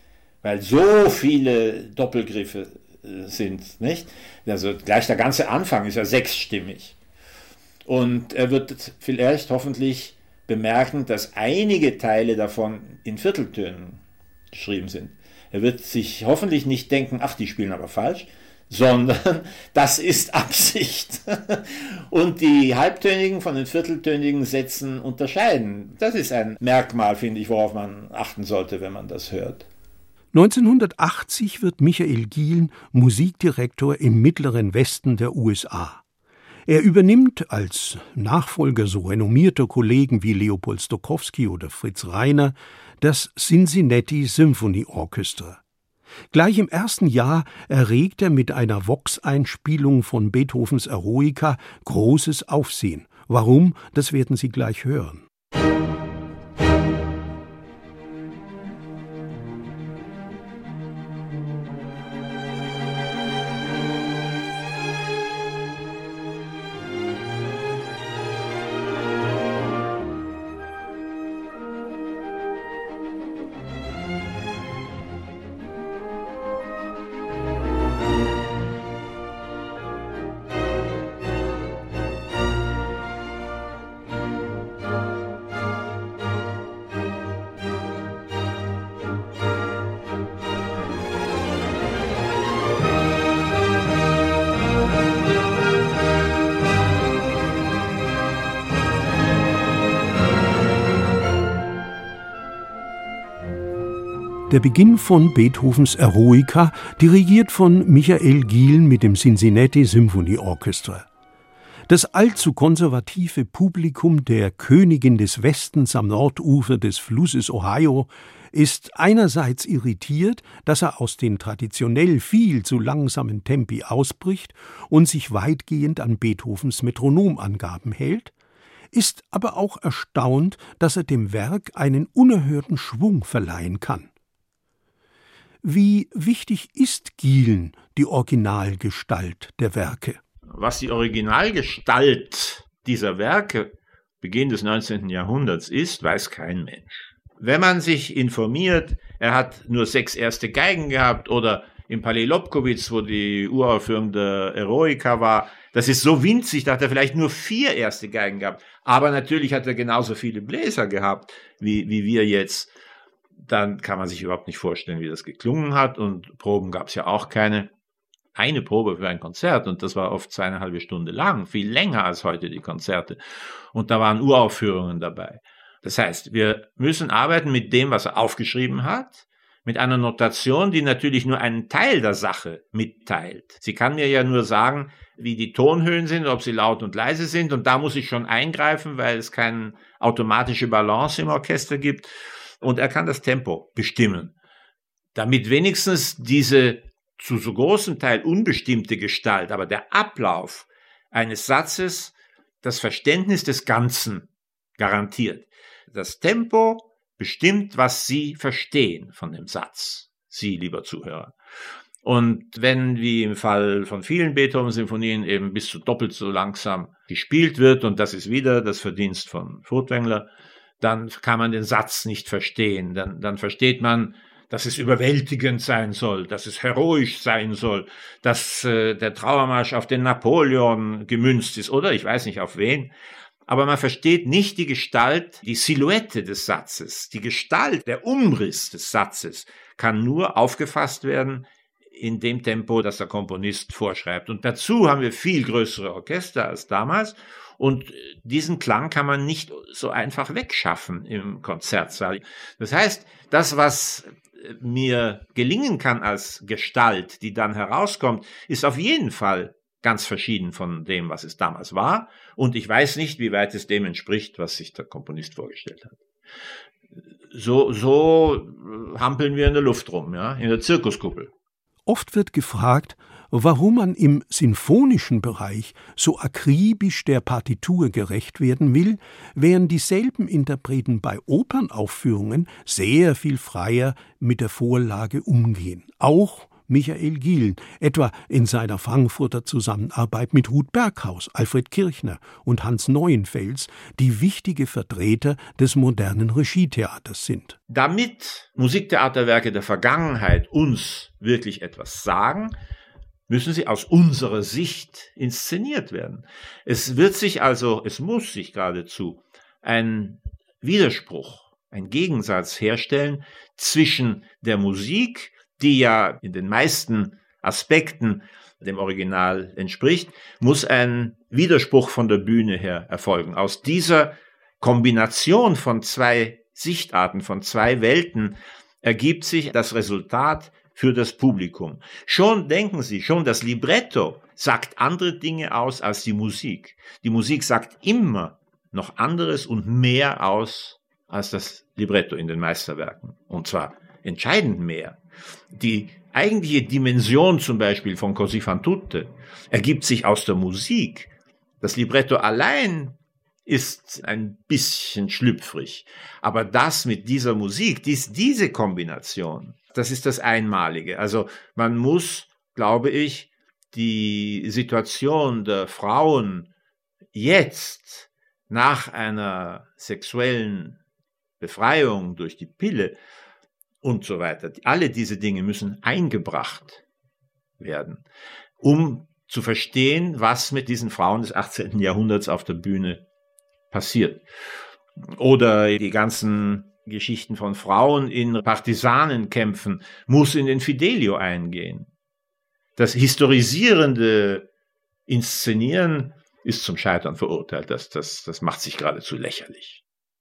weil so viele Doppelgriffe sind, nicht? Also gleich der ganze Anfang ist ja sechsstimmig. Und er wird vielleicht hoffentlich bemerken, dass einige Teile davon in Vierteltönen geschrieben sind. Er wird sich hoffentlich nicht denken, ach, die spielen aber falsch, sondern das ist Absicht. Und die halbtönigen von den vierteltönigen Sätzen unterscheiden. Das ist ein Merkmal, finde ich, worauf man achten sollte, wenn man das hört. 1980 wird Michael Gielen Musikdirektor im Mittleren Westen der USA. Er übernimmt als Nachfolger so renommierter Kollegen wie Leopold Stokowski oder Fritz Reiner das Cincinnati Symphony Orchestra. Gleich im ersten Jahr erregt er mit einer Vox-Einspielung von Beethovens Eroica großes Aufsehen. Warum, das werden Sie gleich hören. Der Beginn von Beethovens Eroica, dirigiert von Michael Gielen mit dem Cincinnati Symphony Orchestra. Das allzu konservative Publikum der Königin des Westens am Nordufer des Flusses Ohio ist einerseits irritiert, dass er aus den traditionell viel zu langsamen Tempi ausbricht und sich weitgehend an Beethovens Metronomangaben hält, ist aber auch erstaunt, dass er dem Werk einen unerhörten Schwung verleihen kann. Wie wichtig ist Gielen die Originalgestalt der Werke? Was die Originalgestalt dieser Werke Beginn des 19. Jahrhunderts ist, weiß kein Mensch. Wenn man sich informiert, er hat nur 6 erste Geigen gehabt oder im Palais Lobkowitz, wo die Uraufführung der Eroica war, das ist so winzig, da hat er vielleicht nur 4 erste Geigen gehabt. Aber natürlich hat er genauso viele Bläser gehabt, wie wir jetzt. Dann kann man sich überhaupt nicht vorstellen, wie das geklungen hat. Und Proben gab es ja auch keine. Eine Probe für ein Konzert und das war oft 2,5 Stunden lang, viel länger als heute die Konzerte. Und da waren Uraufführungen dabei. Das heißt, wir müssen arbeiten mit dem, was er aufgeschrieben hat, mit einer Notation, die natürlich nur einen Teil der Sache mitteilt. Sie kann mir ja nur sagen, wie die Tonhöhen sind, ob sie laut und leise sind. Und da muss ich schon eingreifen, weil es keine automatische Balance im Orchester gibt. Und er kann das Tempo bestimmen, damit wenigstens diese zu so großem Teil unbestimmte Gestalt, aber der Ablauf eines Satzes das Verständnis des Ganzen garantiert. Das Tempo bestimmt, was Sie verstehen von dem Satz, Sie, lieber Zuhörer. Und wenn, wie im Fall von vielen Beethoven-Sinfonien, eben bis zu doppelt so langsam gespielt wird, und das ist wieder das Verdienst von Furtwängler, dann kann man den Satz nicht verstehen. Dann versteht man, dass es überwältigend sein soll, dass es heroisch sein soll, dass der Trauermarsch auf den Napoleon gemünzt ist oder ich weiß nicht auf wen. Aber man versteht nicht die Gestalt, die Silhouette des Satzes, die Gestalt, der Umriss des Satzes kann nur aufgefasst werden in dem Tempo, das der Komponist vorschreibt. Und dazu haben wir viel größere Orchester als damals. Und diesen Klang kann man nicht so einfach wegschaffen im Konzertsaal. Das heißt, das, was mir gelingen kann als Gestalt, die dann herauskommt, ist auf jeden Fall ganz verschieden von dem, was es damals war. Und ich weiß nicht, wie weit es dem entspricht, was sich der Komponist vorgestellt hat. So hampeln wir in der Luft rum, ja, in der Zirkuskuppel. Oft wird gefragt, warum man im sinfonischen Bereich so akribisch der Partitur gerecht werden will, während dieselben Interpreten bei Opernaufführungen sehr viel freier mit der Vorlage umgehen, auch Michael Gielen, etwa in seiner Frankfurter Zusammenarbeit mit Ruth Berghaus, Alfred Kirchner und Hans Neuenfels, die wichtige Vertreter des modernen Regietheaters sind. Damit Musiktheaterwerke der Vergangenheit uns wirklich etwas sagen, müssen sie aus unserer Sicht inszeniert werden. Es muss sich geradezu ein Widerspruch, ein Gegensatz herstellen zwischen der Musik, die ja in den meisten Aspekten dem Original entspricht, muss ein Widerspruch von der Bühne her erfolgen. Aus dieser Kombination von zwei Sichtarten, von zwei Welten ergibt sich das Resultat für das Publikum. Schon das Libretto sagt andere Dinge aus als die Musik. Die Musik sagt immer noch anderes und mehr aus als das Libretto in den Meisterwerken. Und zwar entscheidend mehr. Die eigentliche Dimension zum Beispiel von Così fan tutte ergibt sich aus der Musik. Das Libretto allein ist ein bisschen schlüpfrig. Aber das mit dieser Musik, diese Kombination, das ist das Einmalige. Also man muss, glaube ich, die Situation der Frauen jetzt nach einer sexuellen Befreiung durch die Pille und so weiter, alle diese Dinge müssen eingebracht werden, um zu verstehen, was mit diesen Frauen des 18. Jahrhunderts auf der Bühne passiert. Oder die ganzen Geschichten von Frauen in Partisanenkämpfen muss in den Fidelio eingehen. Das historisierende Inszenieren ist zum Scheitern verurteilt. Das macht sich geradezu lächerlich.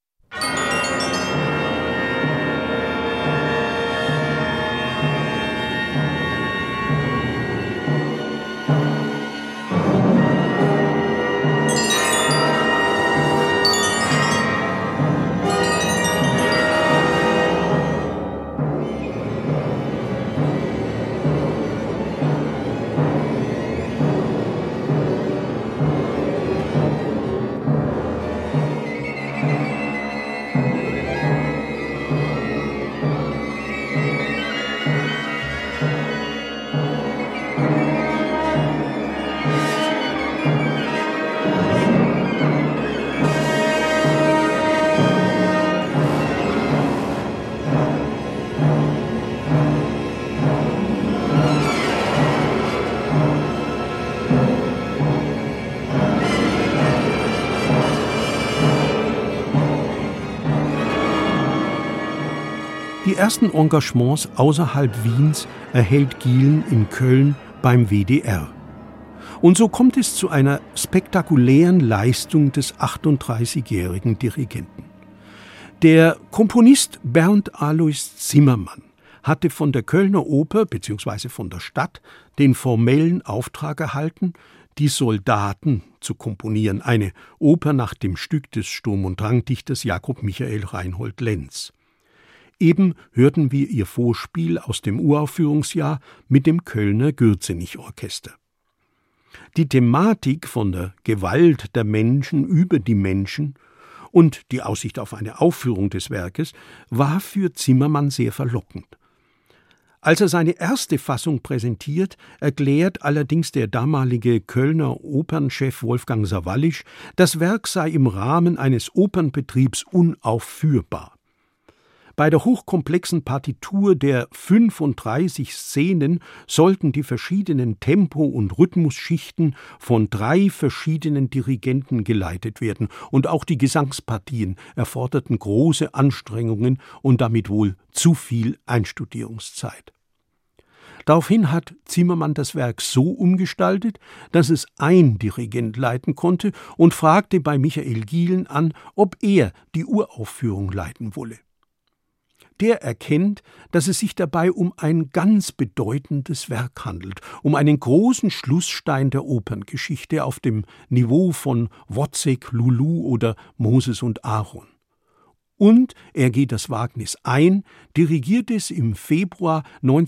Die ersten Engagements außerhalb Wiens erhält Gielen in Köln beim WDR. Und so kommt es zu einer spektakulären Leistung des 38-jährigen Dirigenten. Der Komponist Bernd Alois Zimmermann hatte von der Kölner Oper bzw. von der Stadt den formellen Auftrag erhalten, die Soldaten zu komponieren, eine Oper nach dem Stück des Sturm- und Drangdichters Jakob Michael Reinhold Lenz. Eben hörten wir ihr Vorspiel aus dem Uraufführungsjahr mit dem Kölner Gürzenich-Orchester. Die Thematik von der Gewalt der Menschen über die Menschen und die Aussicht auf eine Aufführung des Werkes war für Zimmermann sehr verlockend. Als er seine erste Fassung präsentiert, erklärt allerdings der damalige Kölner Opernchef Wolfgang Sawallisch, das Werk sei im Rahmen eines Opernbetriebs unaufführbar. Bei der hochkomplexen Partitur der 35 Szenen sollten die verschiedenen Tempo- und Rhythmusschichten von 3 verschiedenen Dirigenten geleitet werden, und auch die Gesangspartien erforderten große Anstrengungen und damit wohl zu viel Einstudierungszeit. Daraufhin hat Zimmermann das Werk so umgestaltet, dass es ein Dirigent leiten konnte, und fragte bei Michael Gielen an, ob er die Uraufführung leiten wolle. Der erkennt, dass es sich dabei um ein ganz bedeutendes Werk handelt, um einen großen Schlussstein der Operngeschichte auf dem Niveau von Wozzeck, Lulu oder Moses und Aaron. Und er geht das Wagnis ein, dirigiert es im Februar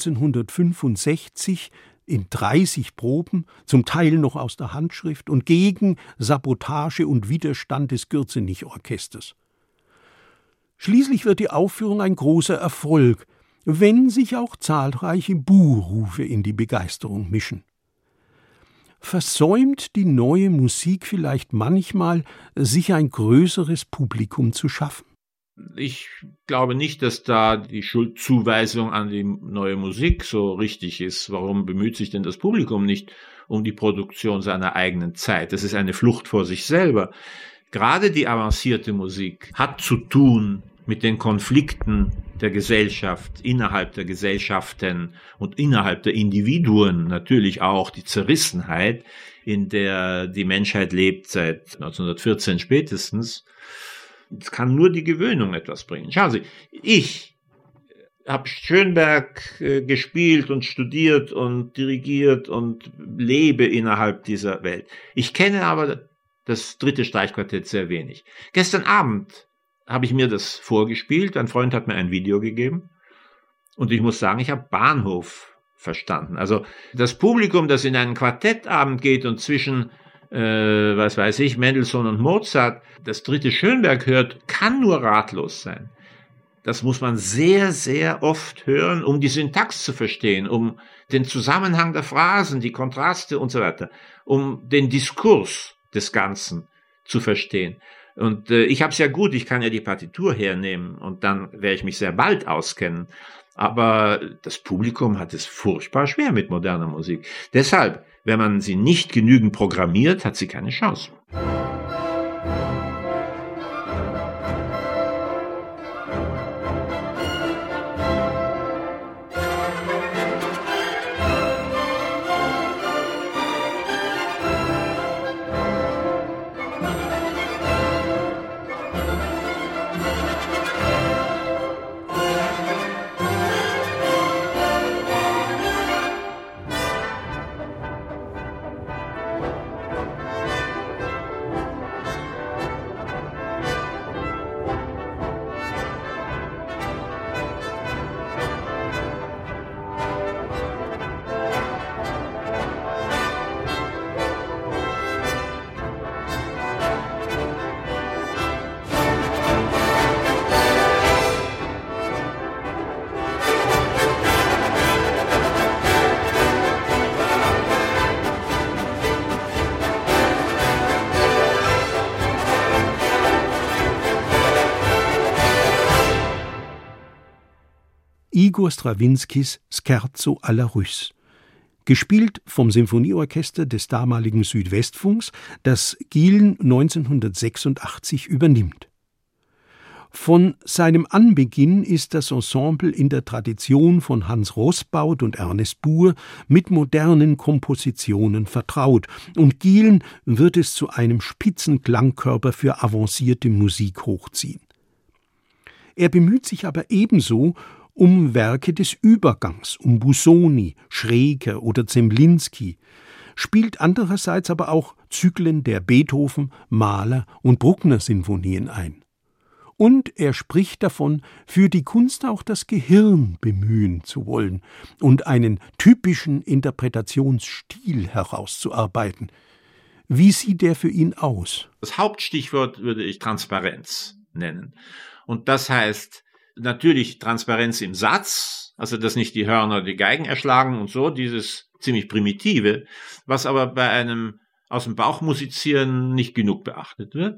1965 in 30 Proben, zum Teil noch aus der Handschrift und gegen Sabotage und Widerstand des Gürzenich-Orchesters. Schließlich wird die Aufführung ein großer Erfolg, wenn sich auch zahlreiche Buhrufe in die Begeisterung mischen. Versäumt die neue Musik vielleicht manchmal, sich ein größeres Publikum zu schaffen? Ich glaube nicht, dass da die Schuldzuweisung an die neue Musik so richtig ist. Warum bemüht sich denn das Publikum nicht um die Produktion seiner eigenen Zeit? Das ist eine Flucht vor sich selber. Gerade die avancierte Musik hat zu tun mit den Konflikten der Gesellschaft, innerhalb der Gesellschaften und innerhalb der Individuen, natürlich auch die Zerrissenheit, in der die Menschheit lebt seit 1914 spätestens. Es kann nur die Gewöhnung etwas bringen. Schauen Sie, ich habe Schönberg gespielt und studiert und dirigiert und lebe innerhalb dieser Welt. Ich kenne aber das dritte Streichquartett sehr wenig. Gestern Abend habe ich mir das vorgespielt, ein Freund hat mir ein Video gegeben und ich muss sagen, ich habe Bahnhof verstanden. Also das Publikum, das in einen Quartettabend geht und zwischen was weiß ich, Mendelssohn und Mozart, das dritte Schönberg hört, kann nur ratlos sein. Das muss man sehr, sehr oft hören, um die Syntax zu verstehen, um den Zusammenhang der Phrasen, die Kontraste und so weiter, um den Diskurs des Ganzen zu verstehen. Und ich habe es ja gut, ich kann ja die Partitur hernehmen und dann werde ich mich sehr bald auskennen. Aber das Publikum hat es furchtbar schwer mit moderner Musik. Deshalb, wenn man sie nicht genügend programmiert, hat sie keine Chance. Igor Strawinskys Scherzo alla Russe, gespielt vom Symphonieorchester des damaligen Südwestfunks, das Gielen 1986 übernimmt. Von seinem Anbeginn ist das Ensemble in der Tradition von Hans Roßbaut und Ernest Buhr mit modernen Kompositionen vertraut, und Gielen wird es zu einem Spitzenklangkörper für avancierte Musik hochziehen. Er bemüht sich aber ebenso um Werke des Übergangs, um Busoni, Schreker oder Zemlinsky, spielt andererseits aber auch Zyklen der Beethoven-, Mahler- und Bruckner-Sinfonien ein. Und er spricht davon, für die Kunst auch das Gehirn bemühen zu wollen und einen typischen Interpretationsstil herauszuarbeiten. Wie sieht der für ihn aus? Das Hauptstichwort würde ich Transparenz nennen. Und das heißt natürlich Transparenz im Satz, also dass nicht die Hörner die Geigen erschlagen und so, dieses ziemlich Primitive, was aber bei einem aus dem Bauch musizieren nicht genug beachtet wird.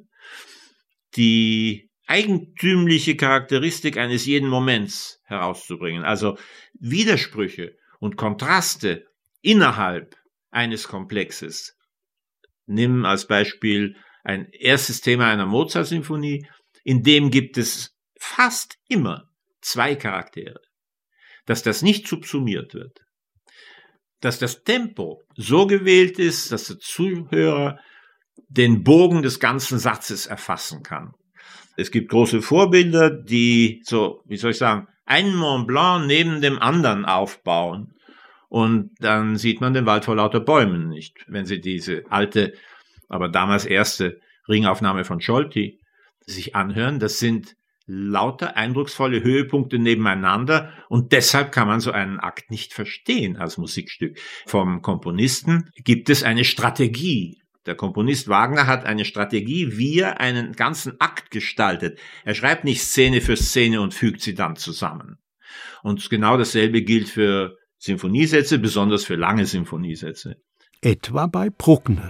Die eigentümliche Charakteristik eines jeden Moments herauszubringen, also Widersprüche und Kontraste innerhalb eines Komplexes. Nimm als Beispiel ein erstes Thema einer Mozart-Symphonie, in dem gibt es fast immer zwei Charaktere. Dass das nicht subsumiert wird, dass das Tempo so gewählt ist, dass der Zuhörer den Bogen des ganzen Satzes erfassen kann. Es gibt große Vorbilder, die so, wie soll ich sagen, einen Mont Blanc neben dem anderen aufbauen. Und dann sieht man den Wald vor lauter Bäumen nicht. Wenn Sie diese alte, aber damals erste Ringaufnahme von Scholti sich anhören, das sind lauter eindrucksvolle Höhepunkte nebeneinander, und deshalb kann man so einen Akt nicht verstehen als Musikstück. Vom Komponisten gibt es eine Strategie. Der Komponist Wagner hat eine Strategie, wie er einen ganzen Akt gestaltet. Er schreibt nicht Szene für Szene und fügt sie dann zusammen. Und genau dasselbe gilt für Sinfoniesätze, besonders für lange Sinfoniesätze. Etwa bei Bruckner.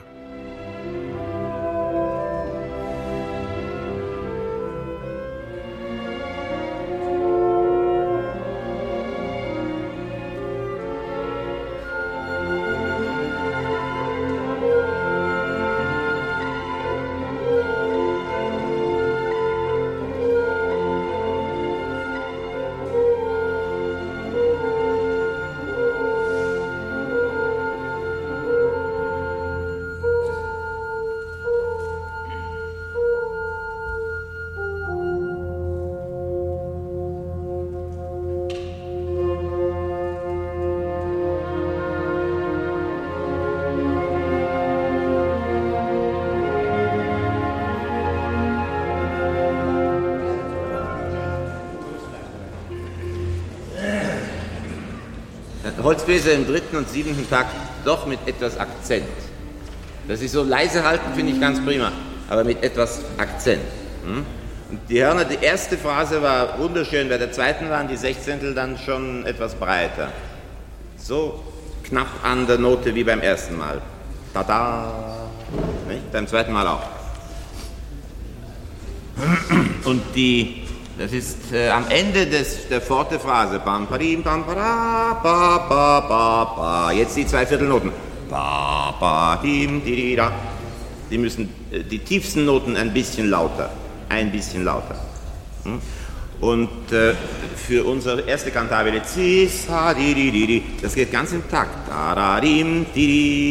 Holzbläser im 3. und 7. Takt doch mit etwas Akzent. Das ist so leise halten, finde ich ganz prima, aber mit etwas Akzent. Und die Hörner, die erste Phrase war wunderschön, bei der zweiten waren die Sechzehntel dann schon etwas breiter. So knapp an der Note wie beim ersten Mal. Tada! Nicht? Beim zweiten Mal auch. Und das ist am Ende der forte Phrase. Bam, padim, bam, para, ba, ba, ba, ba. Jetzt die 2 Viertelnoten. Ba, ba, dim, di, di, da. Die müssen die tiefsten Noten ein bisschen lauter. Ein bisschen lauter. Und für unsere erste Kantabile, das geht ganz im Takt. Da, da, dim, di,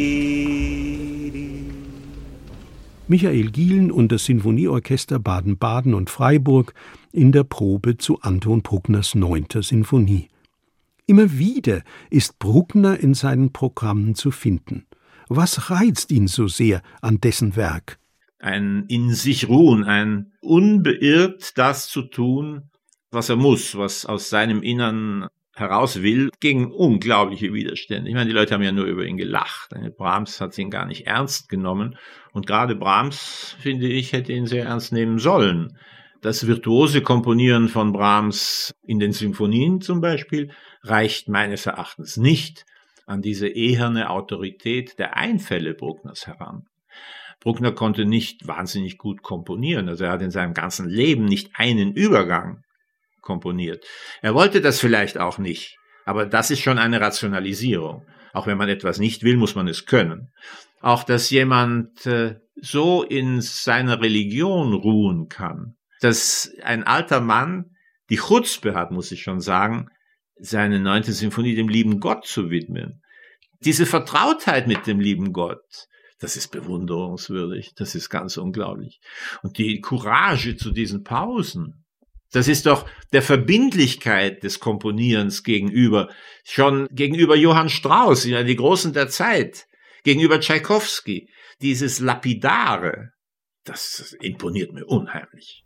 di. Michael Gielen und das Sinfonieorchester Baden-Baden und Freiburg in der Probe zu Anton Bruckners 9. Sinfonie. Immer wieder ist Bruckner in seinen Programmen zu finden. Was reizt ihn so sehr an dessen Werk? Ein in sich ruhen, ein unbeirrt das zu tun, was er muss, was aus seinem Innern heraus will, gegen unglaubliche Widerstände. Ich meine, die Leute haben ja nur über ihn gelacht. Brahms hat ihn gar nicht ernst genommen. Und gerade Brahms, finde ich, hätte ihn sehr ernst nehmen sollen. Das virtuose Komponieren von Brahms in den Symphonien zum Beispiel reicht meines Erachtens nicht an diese eherne Autorität der Einfälle Bruckners heran. Bruckner konnte nicht wahnsinnig gut komponieren. Also er hat in seinem ganzen Leben nicht einen Übergang komponiert. Er wollte das vielleicht auch nicht, aber das ist schon eine Rationalisierung. Auch wenn man etwas nicht will, muss man es können. Auch, dass jemand so in seiner Religion ruhen kann, dass ein alter Mann die Chutzpe hat, muss ich schon sagen, seine 9. Sinfonie dem lieben Gott zu widmen. Diese Vertrautheit mit dem lieben Gott, das ist bewunderungswürdig, das ist ganz unglaublich. Und die Courage zu diesen Pausen, das ist doch der Verbindlichkeit des Komponierens gegenüber, schon gegenüber Johann Strauss, die Großen der Zeit, gegenüber Tschaikowski. Dieses Lapidare, das imponiert mir unheimlich.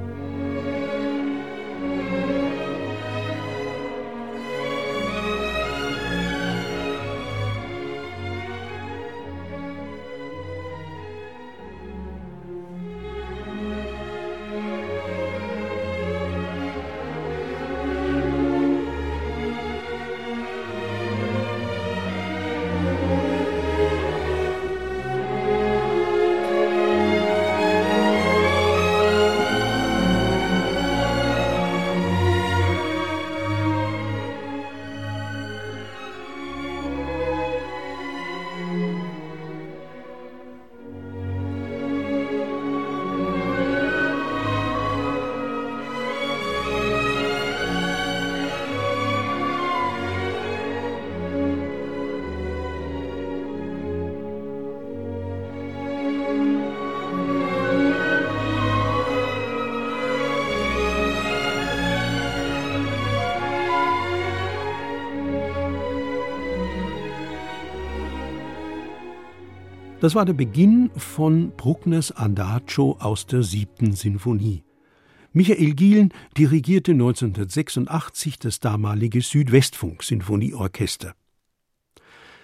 Das war der Beginn von Bruckners Adagio aus der 7. Sinfonie. Michael Gielen dirigierte 1986 das damalige Südwestfunk-Sinfonieorchester.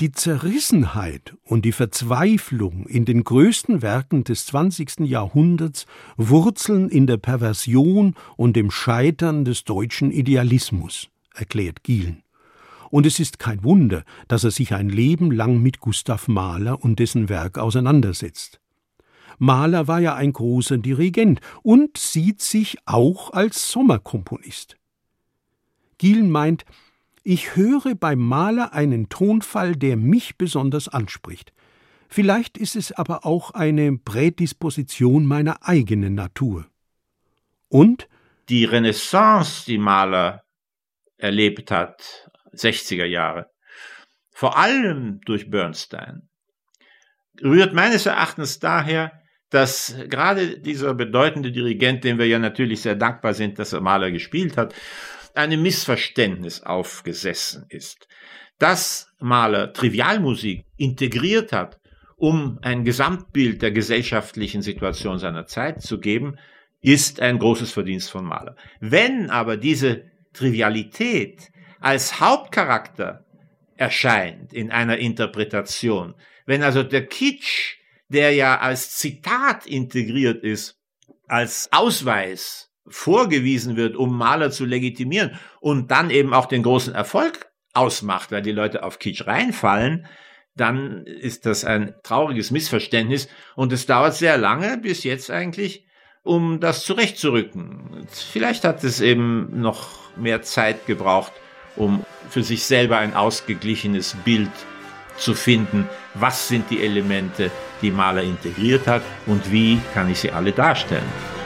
Die Zerrissenheit und die Verzweiflung in den größten Werken des 20. Jahrhunderts wurzeln in der Perversion und dem Scheitern des deutschen Idealismus, erklärt Gielen. Und es ist kein Wunder, dass er sich ein Leben lang mit Gustav Mahler und dessen Werk auseinandersetzt. Mahler war ja ein großer Dirigent und sieht sich auch als Sommerkomponist. Gielen meint, ich höre bei Mahler einen Tonfall, der mich besonders anspricht. Vielleicht ist es aber auch eine Prädisposition meiner eigenen Natur. Und die Renaissance, die Mahler erlebt hat, 60er Jahre, vor allem durch Bernstein, rührt meines Erachtens daher, dass gerade dieser bedeutende Dirigent, dem wir ja natürlich sehr dankbar sind, dass er Mahler gespielt hat, einem Missverständnis aufgesessen ist, dass Mahler Trivialmusik integriert hat, um ein Gesamtbild der gesellschaftlichen Situation seiner Zeit zu geben, ist ein großes Verdienst von Mahler. Wenn aber diese Trivialität als Hauptcharakter erscheint in einer Interpretation, wenn also der Kitsch, der ja als Zitat integriert ist, als Ausweis vorgewiesen wird, um Mahler zu legitimieren und dann eben auch den großen Erfolg ausmacht, weil die Leute auf Kitsch reinfallen, dann ist das ein trauriges Missverständnis und es dauert sehr lange, bis jetzt eigentlich, um das zurechtzurücken. Vielleicht hat es eben noch mehr Zeit gebraucht, um für sich selber ein ausgeglichenes Bild zu finden. Was sind die Elemente, die Mahler integriert hat und wie kann ich sie alle darstellen?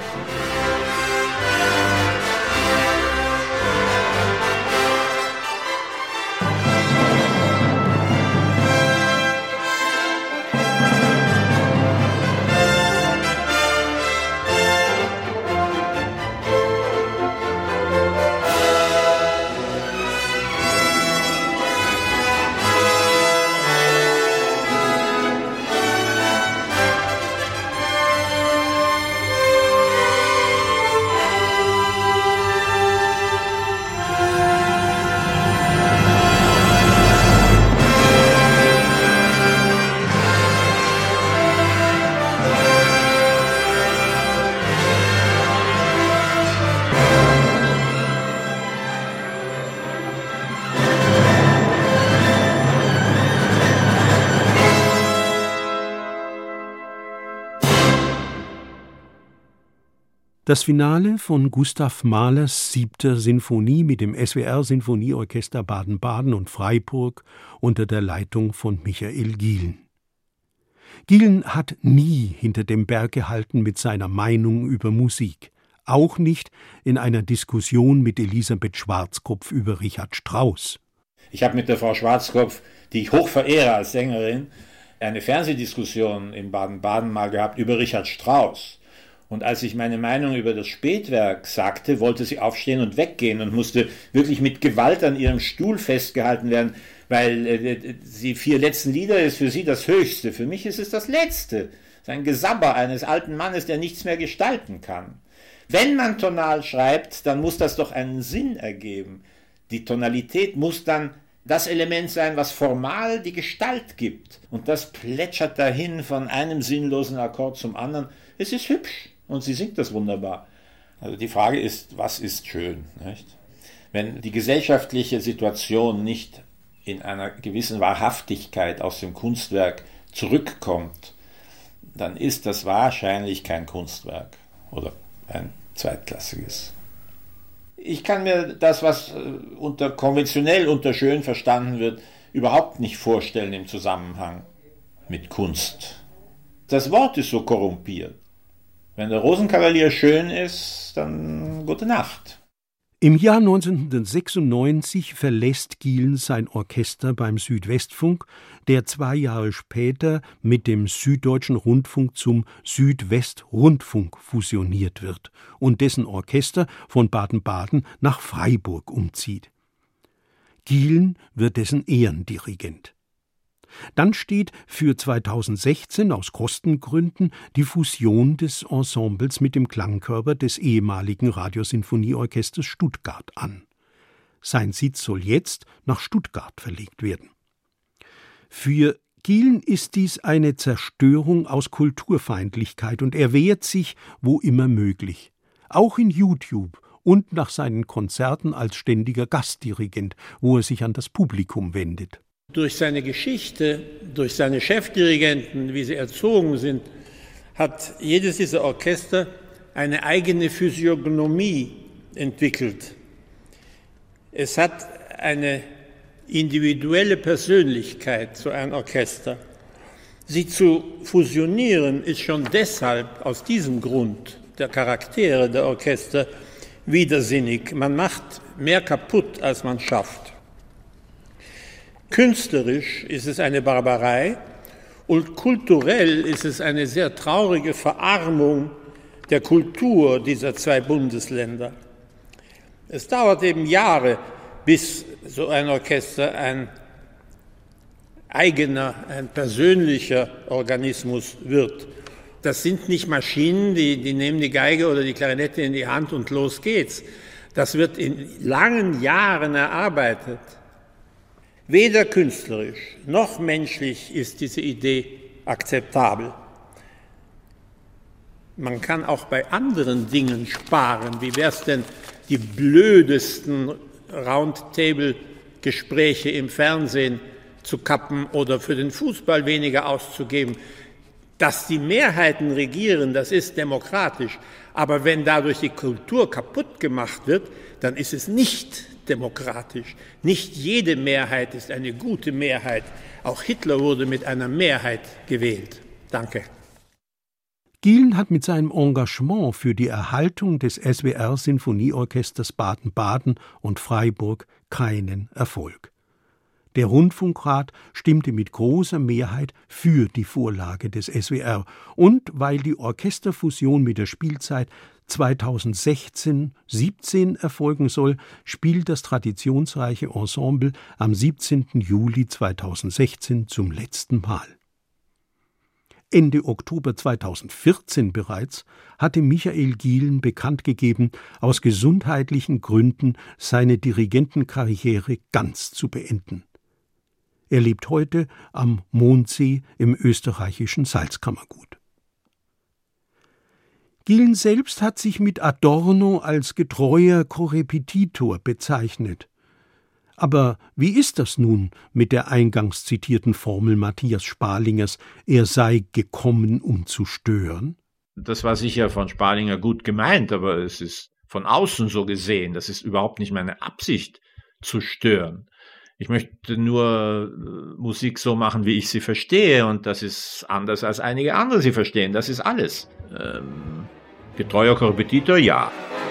Das Finale von Gustav Mahlers 7. Sinfonie mit dem SWR-Sinfonieorchester Baden-Baden und Freiburg unter der Leitung von Michael Gielen. Gielen hat nie hinter dem Berg gehalten mit seiner Meinung über Musik, auch nicht in einer Diskussion mit Elisabeth Schwarzkopf über Richard Strauss. Ich habe mit der Frau Schwarzkopf, die ich hoch verehre als Sängerin, eine Fernsehdiskussion in Baden-Baden mal gehabt über Richard Strauss. Und als ich meine Meinung über das Spätwerk sagte, wollte sie aufstehen und weggehen und musste wirklich mit Gewalt an ihrem Stuhl festgehalten werden, weil die 4 letzten Lieder ist für sie das Höchste. Für mich ist es das Letzte. Es ist ein Gesabber eines alten Mannes, der nichts mehr gestalten kann. Wenn man tonal schreibt, dann muss das doch einen Sinn ergeben. Die Tonalität muss dann das Element sein, was formal die Gestalt gibt. Und das plätschert dahin von einem sinnlosen Akkord zum anderen. Es ist hübsch. Und sie singt das wunderbar. Also die Frage ist, was ist schön, nicht? Wenn die gesellschaftliche Situation nicht in einer gewissen Wahrhaftigkeit aus dem Kunstwerk zurückkommt, dann ist das wahrscheinlich kein Kunstwerk oder ein zweitklassiges. Ich kann mir das, was konventionell unter schön verstanden wird, überhaupt nicht vorstellen im Zusammenhang mit Kunst. Das Wort ist so korrumpiert. Wenn der Rosenkavalier schön ist, dann gute Nacht. Im Jahr 1996 verlässt Gielen sein Orchester beim Südwestfunk, der 2 Jahre später mit dem Süddeutschen Rundfunk zum Südwestrundfunk fusioniert wird und dessen Orchester von Baden-Baden nach Freiburg umzieht. Gielen wird dessen Ehrendirigent. Dann steht für 2016 aus Kostengründen die Fusion des Ensembles mit dem Klangkörper des ehemaligen Radiosinfonieorchesters Stuttgart an. Sein Sitz soll jetzt nach Stuttgart verlegt werden. Für Gielen ist dies eine Zerstörung aus Kulturfeindlichkeit und er wehrt sich, wo immer möglich. Auch in YouTube und nach seinen Konzerten als ständiger Gastdirigent, wo er sich an das Publikum wendet. Durch seine Geschichte, durch seine Chefdirigenten, wie sie erzogen sind, hat jedes dieser Orchester eine eigene Physiognomie entwickelt. Es hat eine individuelle Persönlichkeit, so ein Orchester. Sie zu fusionieren ist schon deshalb, aus diesem Grund, der Charaktere der Orchester, widersinnig. Man macht mehr kaputt, als man schafft. Künstlerisch ist es eine Barbarei und kulturell ist es eine sehr traurige Verarmung der Kultur dieser zwei Bundesländer. Es dauert eben Jahre, bis so ein Orchester ein eigener, ein persönlicher Organismus wird. Das sind nicht Maschinen, die nehmen die Geige oder die Klarinette in die Hand und los geht's. Das wird in langen Jahren erarbeitet. Weder künstlerisch noch menschlich ist diese Idee akzeptabel. Man kann auch bei anderen Dingen sparen. Wie wäre es denn, die blödesten Roundtable-Gespräche im Fernsehen zu kappen oder für den Fußball weniger auszugeben? Dass die Mehrheiten regieren, das ist demokratisch. Aber wenn dadurch die Kultur kaputt gemacht wird, dann ist es nicht demokratisch. Nicht jede Mehrheit ist eine gute Mehrheit. Auch Hitler wurde mit einer Mehrheit gewählt. Danke. Gielen hat mit seinem Engagement für die Erhaltung des SWR-Sinfonieorchesters Baden-Baden und Freiburg keinen Erfolg. Der Rundfunkrat stimmte mit großer Mehrheit für die Vorlage des SWR und weil die Orchesterfusion mit der Spielzeit 2016/17 erfolgen soll, spielt das traditionsreiche Ensemble am 17. Juli 2016 zum letzten Mal. Ende Oktober 2014 bereits hatte Michael Gielen bekannt gegeben, aus gesundheitlichen Gründen seine Dirigentenkarriere ganz zu beenden. Er lebt heute am Mondsee im österreichischen Salzkammergut. Gielen selbst hat sich mit Adorno als getreuer Korrepetitor bezeichnet. Aber wie ist das nun mit der eingangs zitierten Formel Matthias Sparlingers, er sei gekommen, um zu stören? Das war sicher von Sparlinger gut gemeint, aber es ist von außen so gesehen. Das ist überhaupt nicht meine Absicht, zu stören. Ich möchte nur Musik so machen, wie ich sie verstehe, und das ist anders, als einige andere sie verstehen. Das ist alles. Getreuer Korrepetitor, ja.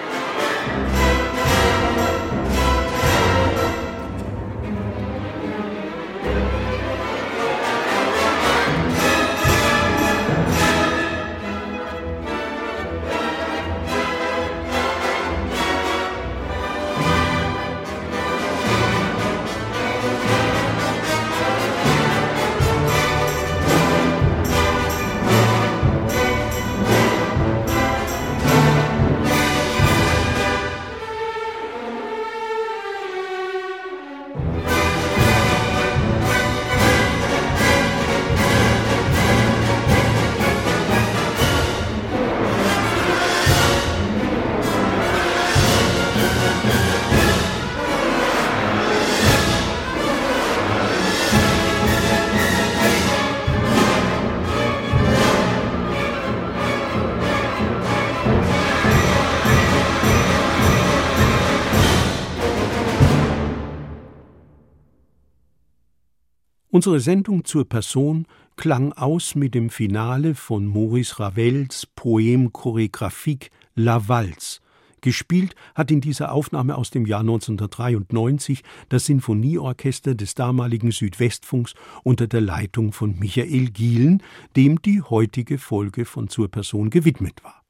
Unsere Sendung zur Person klang aus mit dem Finale von Maurice Ravels Poème chorégraphique La Valse. Gespielt hat in dieser Aufnahme aus dem Jahr 1993 das Sinfonieorchester des damaligen Südwestfunks unter der Leitung von Michael Gielen, dem die heutige Folge von Zur Person gewidmet war.